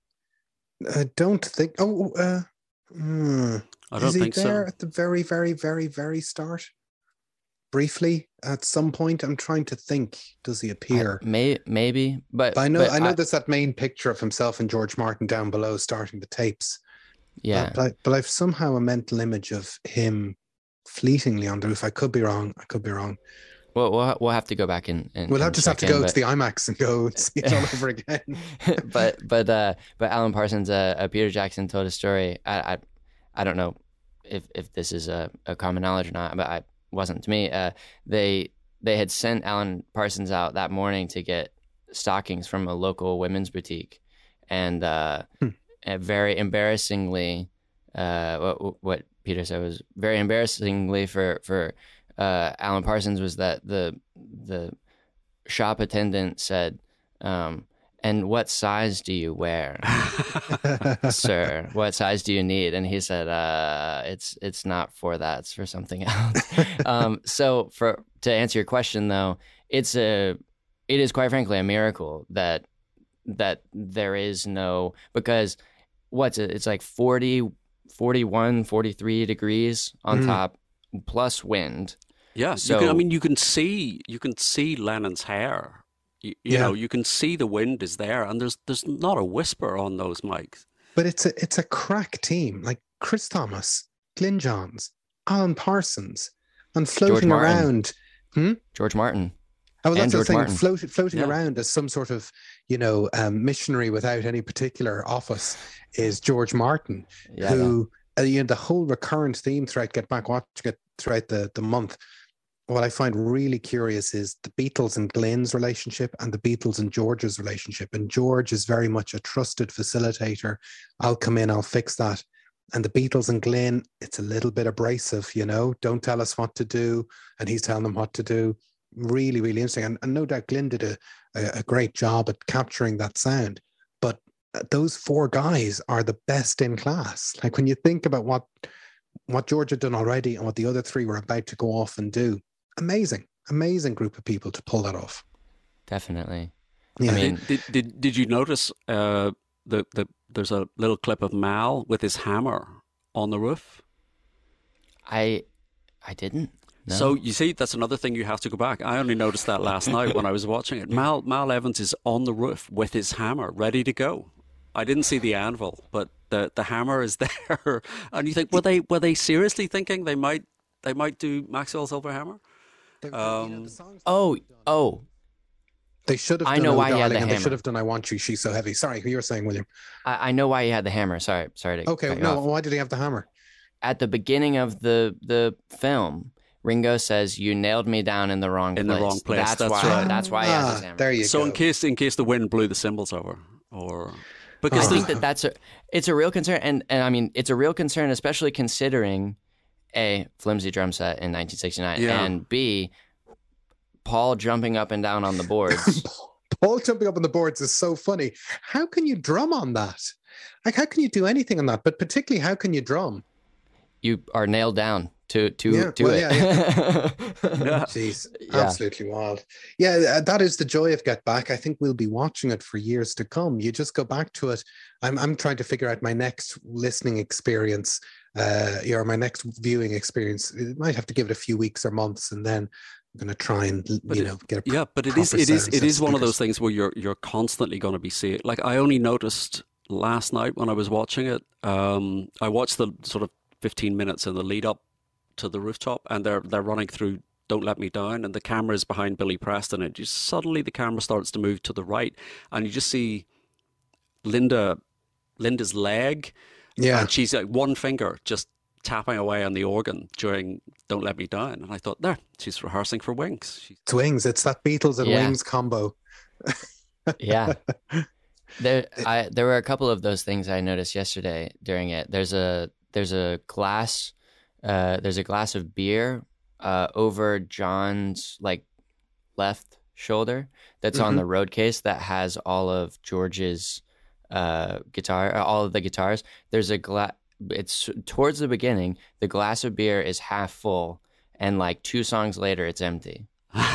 I don't think. Oh, uh, hmm. I don't Is he think there so. at the very, very, very, very start? Briefly, at some point, I'm trying to think. Does he appear? I, may, maybe, but, But I know, but I know. There's that main picture of himself and George Martin down below, starting the tapes. Yeah, But, I, but I've somehow a mental image of him fleetingly on the roof. I could be wrong. I could be wrong. we'll we'll, we'll have to go back and, and We'll have and just have to check in, go but- to the IMAX and go and see it all over again. but but uh, but Alan Parsons, uh, uh, Peter Jackson told a story. I I, I don't know if, if this is a, a common knowledge or not, but I wasn't to me. Uh, they they had sent Alan Parsons out that morning to get stockings from a local women's boutique, and uh, Hmm. and very embarrassingly, uh, what what Peter said was very embarrassingly for for uh, Alan Parsons was that the the shop attendant said, um, "And what size do you wear, sir? What size do you need?" And he said, uh, "It's it's not for that. It's for something else." um, so, for to answer your question, though, it's a it is quite frankly a miracle that that there is no because what's it? It's like forty, forty-one, forty-three degrees on Mm. top plus wind. Yeah, So- you can, I mean, you can see you can see Lennon's hair. You, you Yeah. know, you can see the wind is there, and there's there's not a whisper on those mics. But it's a it's a crack team, like Chris Thomas, Glyn Johns, Alan Parsons, and floating Martin. around. George Martin. I was And also George saying Martin. float, floating Yeah. around as some sort of, you know, um, missionary without any particular office is George Martin, Yeah, who uh, you know the whole recurrent theme throughout Get Back watching it throughout the the month. What I find really curious is the Beatles and Glenn's relationship and the Beatles and George's relationship. And George is very much a trusted facilitator. I'll come in, I'll fix that. And the Beatles and Glenn, it's a little bit abrasive, you know, don't tell us what to do. And he's telling them what to do. Really, really interesting. And, and no doubt Glenn did a, a, a great job at capturing that sound. But uh, those four guys are the best in class. Like when you think about what what George had done already and what the other three were about to go off and do, amazing, amazing group of people to pull that off. definitely. Yeah. I mean, Did did did, did you notice uh, the the there's a little clip of Mal with his hammer on the roof? I I didn't. No. So you see, that's another thing you have to go back. I only noticed that last night when I was watching it. Mal Mal Evans is on the roof with his hammer, ready to go. I didn't see the anvil, but the the hammer is there. And you think, were they were they seriously thinking they might they might do Maxwell Silver Hammer? Um, oh oh They should have I done know Oh why he had Darling, the and they hammer. should have done I Want You, She's So Heavy. Sorry, who you were saying, William? I, I know why he had the hammer. Sorry sorry to Okay, cut you no, off. why did he have the hammer? At the beginning of the the film, Ringo says, "You nailed me down in the wrong In the place." wrong place, That's, that's why. right. That's why he has his Ah, hammer. there you so go. in case in case the wind blew the cymbals over, or Because I think that that's a it's a real concern, and and I mean it's a real concern, especially considering A, flimsy drum set in nineteen sixty-nine, Yeah. and B, Paul jumping up and down on the boards. Paul jumping up on the boards is so funny. How can you drum on that? Like, how can you do anything on that? But particularly, how can you drum? You are nailed down to to Yeah, to well, it. yeah, yeah. Yeah. Jeez, Yeah. absolutely wild. Yeah, uh, that is the joy of Get Back. I think we'll be watching it for years to come. You just go back to it. I'm I'm trying to figure out my next listening experience, uh, or my next viewing experience. It might have to give it a few weeks or months, and then I'm going to try and But you it- know get a Yeah, but it proper is it is sound it set is one of speakers. those things where you're you're constantly going to be seeing. Like I only noticed last night when I was watching it. Um, I watched the sort of fifteen minutes in the lead up to the rooftop, and they're they're running through "Don't Let Me Down," and the camera is behind Billy Preston, and just suddenly the camera starts to move to the right, and you just see Linda Linda's leg, Yeah, and she's like one finger just tapping away on the organ during "Don't Let Me Down," and I thought, there, she's rehearsing for Wings. She's it's Wings. It's that Beatles and Yeah. Wings combo. Yeah. There I there were a couple of those things I noticed yesterday during it. There's a there's a glass uh there's a glass of beer uh over John's like left shoulder that's on Mhm. the road case that has all of George's uh guitar uh, all of the guitars. There's a glass it's towards the beginning, the glass of beer is half full, and like two songs later it's empty.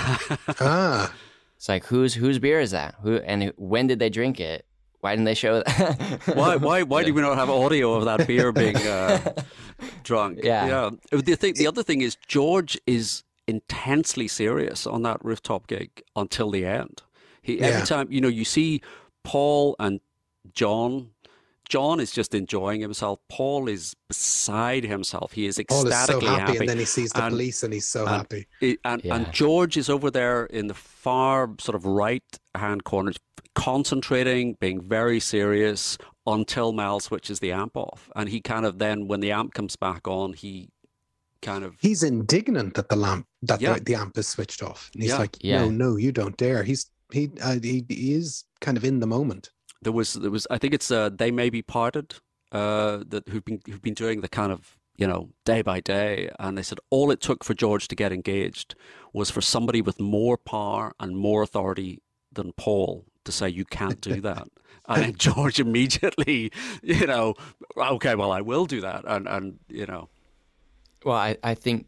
Ah, It's like, whose whose beer is that? Who and when did they drink it? Why didn't they show that? Why why why do we not have audio of that beer being uh, drunk? Yeah. yeah. The thing, the other thing is George is intensely serious on that rooftop gig until the end. He every Yeah. time you know you see Paul and John. John is just enjoying himself. Paul is beside himself. He is Paul is so ecstatically happy, and then he sees the And- police, and he's so and- happy. It- and, Yeah. and George is over there in the far sort of right hand corner, concentrating, being very serious until Mel switches the amp off. And he kind of then, when the amp comes back on, he kind of. He's indignant that the lamp that Yeah. the, the amp is switched off. And he's Yeah. like, Yeah. "No, no, you don't dare." He's he uh, he, he is kind of in the moment. There was, there was. I think it's uh, They May Be Parted, uh, that who've been who've been doing the kind of you know day by day, and they said all it took for George to get engaged was for somebody with more power and more authority than Paul to say you can't do that. And then George immediately, you know, okay, well I will do that, and and you know, Well, I, I think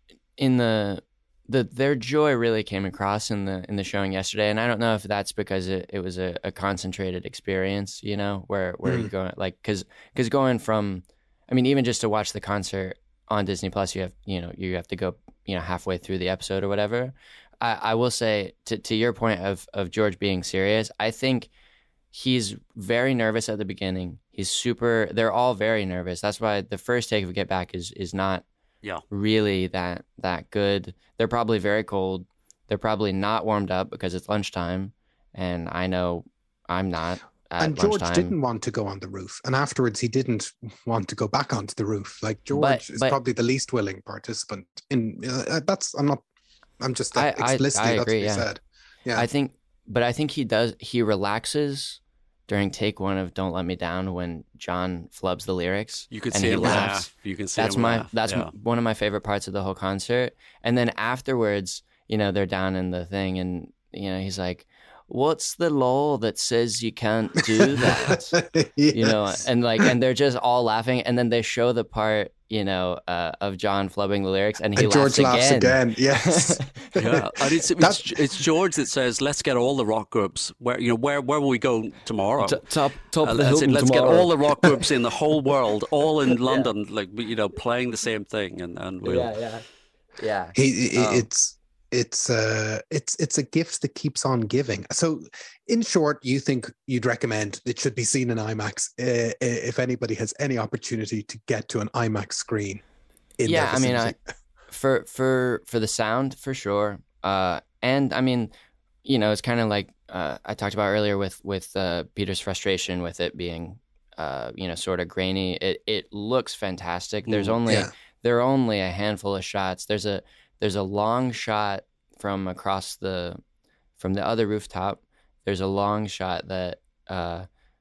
in the the their joy really came across in the in the showing yesterday, and I don't know if that's because it, it was a, a concentrated experience, you know, where where you're going like because because going from, I mean, even just to watch the concert on Disney Plus, you have you know you have to go you know halfway through the episode or whatever. I, I will say to to your point of of George being serious, I think he's very nervous at the beginning. He's super. They're all very nervous. That's why the first take of Get Back is is not yeah. really that that good. They're probably very cold. They're probably not warmed up because it's lunchtime, and I know I'm not at and George lunchtime. didn't want to go on the roof, and afterwards he didn't want to go back onto the roof. Like George But- is but- probably the least willing participant. In uh, that's I'm not. I'm just I- uh, I- explicitly I that's agree, what he yeah. said. Yeah, I think, but I think he does. He relaxes during take one of "Don't Let Me Down" when John flubs the lyrics. You could and see he him laughs. laugh. You can see That's him my laugh. that's yeah. one of my favorite parts of the whole concert. And then afterwards, you know, they're down in the thing, and you know, he's like, "What's the law that says you can't do that?" You know, Yes. and like, and they're just all laughing, and then they show the part, you know, uh, of John flubbing the lyrics, and he and laughs George laughs again. again. Yes. Yeah, and it's, That's- it's it's George that says, "Let's get all the rock groups. Where you know where where will we go tomorrow? T- top top Uh, of the I said, Hilton let's tomorrow. get all the rock groups in the whole world, all in London, like you know, playing the same thing, and and we'll." Yeah, yeah, yeah. He, he- Um, it's it's uh it's it's a gift that keeps on giving. So, in short, you think you'd recommend it should be seen in IMAX uh, if anybody has any opportunity to get to an IMAX screen. In Yeah, their I mean, I, vicinity. for for for the sound for sure, uh, and I mean, you know, it's kind of like uh, I talked about earlier with with uh, Peter's frustration with it being, uh, you know, sort of grainy. It it looks fantastic. There's Mm, only yeah. there are only a handful of shots. There's a there's a long shot from across the from the other rooftop. There's a long shot that uh,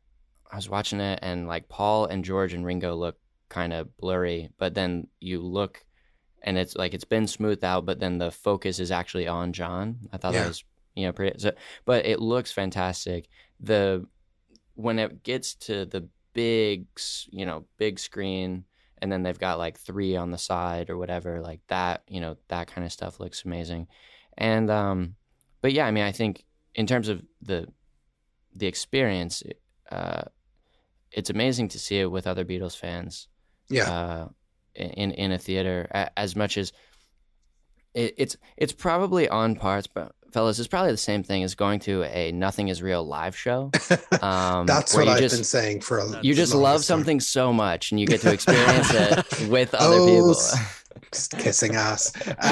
I was watching it, and like Paul and George and Ringo look kind of blurry, but then you look, and it's like it's been smoothed out, but then the focus is actually on John. I thought Yeah. that was, you know, pretty. So, but it looks fantastic. The when it gets to the big, s- you know, big screen, and then they've got like three on the side or whatever, like that, you know, that kind of stuff looks amazing. And um, but yeah, I mean, I think in terms of the the experience, uh, it's amazing to see it with other Beatles fans. Yeah. Uh, in in a theater, a- as much as it, it's it's probably on parts, but fellas, it's probably the same thing as going to a Nothing Is Real live show. Um, That's where what you I've just, been saying for a You just longest love time. something so much, and you get to experience it with other Oh, people. s- just kissing ass.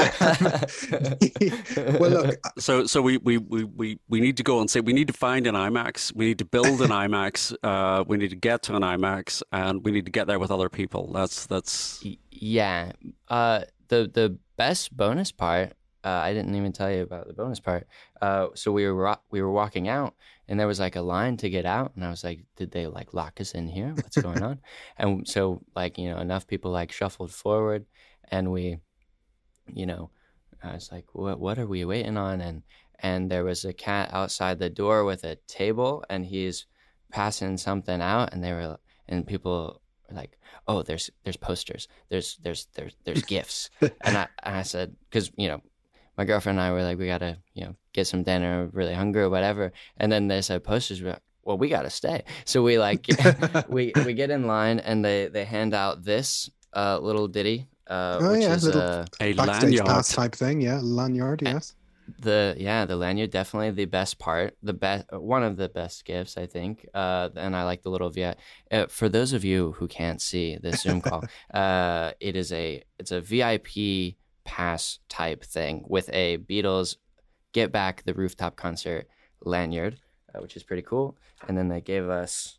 Well, look, So, so we, we, we, we, we need to go and say we need to find an IMAX. We need to build an IMAX. Uh, we need to get to an IMAX, and we need to get there with other people. That's that's. Y- yeah. Uh, the the best bonus part, uh, I didn't even tell you about the bonus part. Uh, so we were wa- we were walking out, and there was like a line to get out, and I was like, did they like lock us in here? What's going on? And so like, you know, enough people like shuffled forward, and we, you know, I was like, what what are we waiting on? And and there was a cat outside the door with a table, and he's passing something out, and they were and people were like, oh, there's there's posters, there's there's there's there's gifts, and I and I said, because you know, my girlfriend and I were like, we gotta you know get some dinner, we're really hungry or whatever, and then they said posters. We're like, well, we gotta stay, so we like we we get in line, and they they hand out this uh, little ditty, uh, Oh, which yeah, is little- uh, A backstage lanyard. pass type thing. Yeah, lanyard. Yes. the yeah the lanyard, definitely the best part, the best one of the best gifts, I think, uh and I like the little V I uh, for those of you who can't see the Zoom call, uh it is a it's a V I P pass type thing with a Beatles Get Back the Rooftop Concert lanyard, uh, which is pretty cool. And then they gave us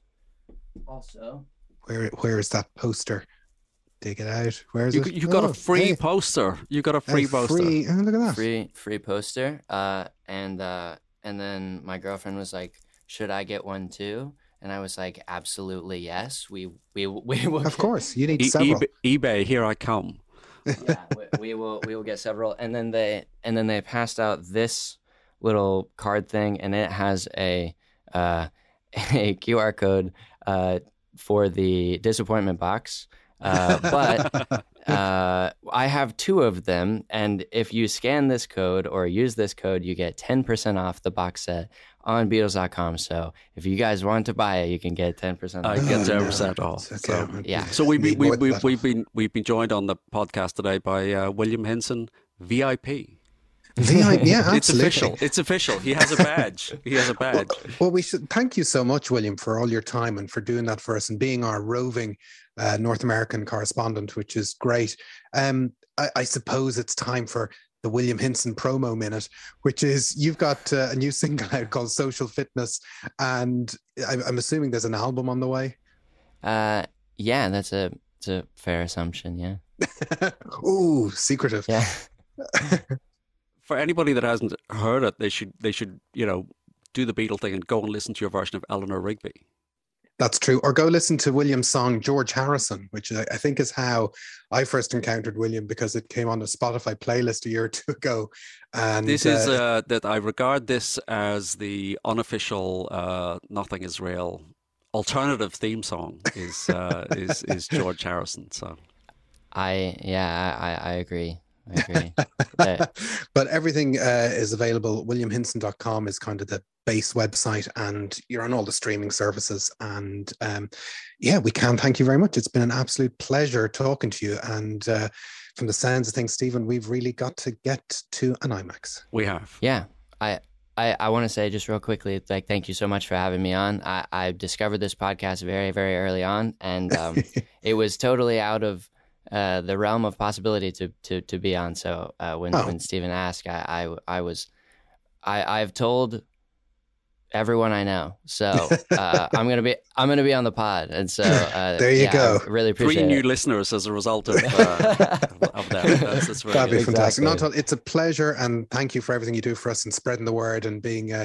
also Where where is that poster? Dig it out. Where is You, it? you got Oh, a free hey, poster. You got a a free poster. free- oh, look at that. free free poster, uh and uh and then my girlfriend was like, should I get one too? And I was like, absolutely yes, we we we will Of get- course, you need E- several. eBay, eBay, here I come. yeah, we, we will we will get several. And then they and then they passed out this little card thing, and it has a uh a Q R code uh for the disappointment box, uh but Uh, I have two of them, and if you scan this code or use this code, you get ten percent off the box set on Beatles dot com. So if you guys want to buy it, you can get ten percent I off. get Oh, ten no. percent off. Okay. So, Yeah. so we, we, Need we, more than we, that. we've been we've been joined on the podcast today by uh, William Hinson, V I P. V I P, yeah, It's absolutely. official. It's official. He has a badge. He has a badge. Well, we should thank you so much, William, for all your time and for doing that for us and being our roving uh, North American correspondent, which is great. Um, I, I suppose it's time for the William Hinson promo minute, which is you've got uh, a new single out called Social Fitness, and I, I'm assuming there's an album on the way. Uh, yeah, that's a it's a fair assumption. Yeah, Ooh, secretive. yeah. For anybody that hasn't heard it, they should they should you know do the Beatle thing and go and listen to your version of Eleanor Rigby. That's true. Or go listen to William's song George Harrison, which I I think is how I first encountered William, because it came on a Spotify playlist a year or two ago. And This is uh, uh, that I regard this as the unofficial uh, Nothing Is Real alternative theme song is uh, is is George Harrison. So I yeah I I, I agree. I agree. Uh, but everything uh, is available. william hinson dot com is kind of the base website, and you're on all the streaming services. And um, yeah, we can thank you very much. It's been an absolute pleasure talking to you. And uh, from the sounds of things, Stephen, we've really got to get to an IMAX. we have. Yeah, I I, I want to say just real quickly, like, thank you so much for having me on. I, I discovered this podcast very, very early on, and um, it was totally out of uh, the realm of possibility to to to be on. So uh, when Oh. when Stephen asked, I I, I was I I've told everyone I know, so uh, I'm gonna be I'm gonna be on the pod, and so uh, There you yeah, go. I really Three appreciate new it. listeners as a result of, uh, of that. That's, that's very That'd be good. fantastic. Exactly. Not, it's a pleasure, and thank you for everything you do for us and spreading the word and being uh,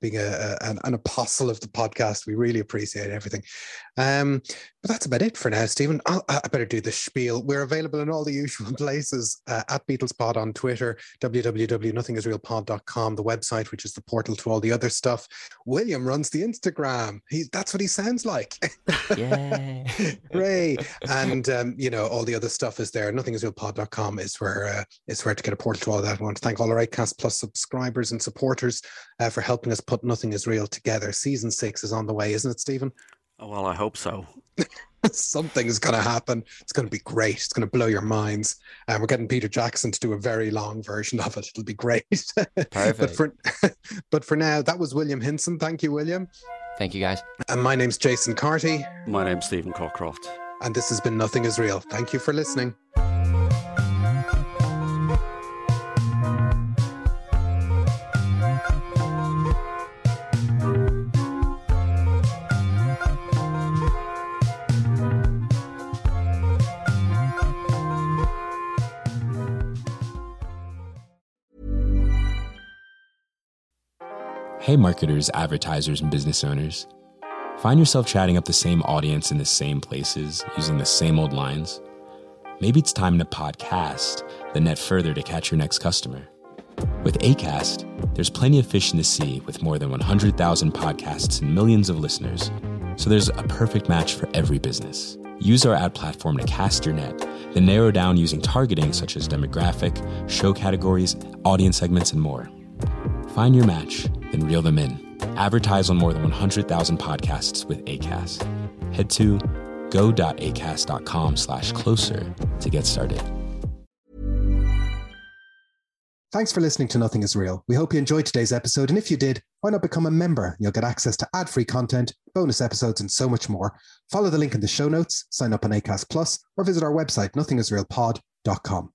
being a, a an, an apostle of the podcast. We really appreciate everything. Um, but that's about it for now, Stephen. I'll, I better do the spiel. We're available in all the usual places, uh, at BeatlesPod on Twitter, w w w dot nothing is real pod dot com, the website, which is the portal to all the other stuff. William runs the Instagram. He, that's what he sounds like. Yay. Hooray. And, um, you know, all the other stuff is there. nothing is real pod dot com is where, uh, is where to get a portal to all that. I want to thank all our Acast Plus subscribers and supporters uh, for helping us put Nothing Is Real together. Season six is on the way, isn't it, Stephen? Oh, well, I hope so. Something's going to happen. It's going to be great. It's going to blow your minds. And uh, we're getting Peter Jackson to do a very long version of it. It'll be great. Perfect. but, for, but for now, that was William Hinson. Thank you, William. Thank you, guys. And my name's Jason Carty. My name's Stephen Cockcroft. And this has been Nothing Is Real. Thank you for listening. Hey marketers, advertisers, and business owners. Find yourself chatting up the same audience in the same places, using the same old lines? Maybe it's time to podcast the net further to catch your next customer. With Acast, there's plenty of fish in the sea with more than one hundred thousand podcasts and millions of listeners. So there's a perfect match for every business. Use our ad platform to cast your net, then narrow down using targeting such as demographic, show categories, audience segments, and more. Find your match, then reel them in. Advertise on more than one hundred thousand podcasts with Acast. Head to go.acast.com slash closer to get started. Thanks for listening to Nothing Is Real. We hope you enjoyed today's episode, and if you did, why not become a member? You'll get access to ad-free content, bonus episodes, and so much more. Follow the link in the show notes, sign up on Acast Plus, or visit our website, nothing is real pod dot com.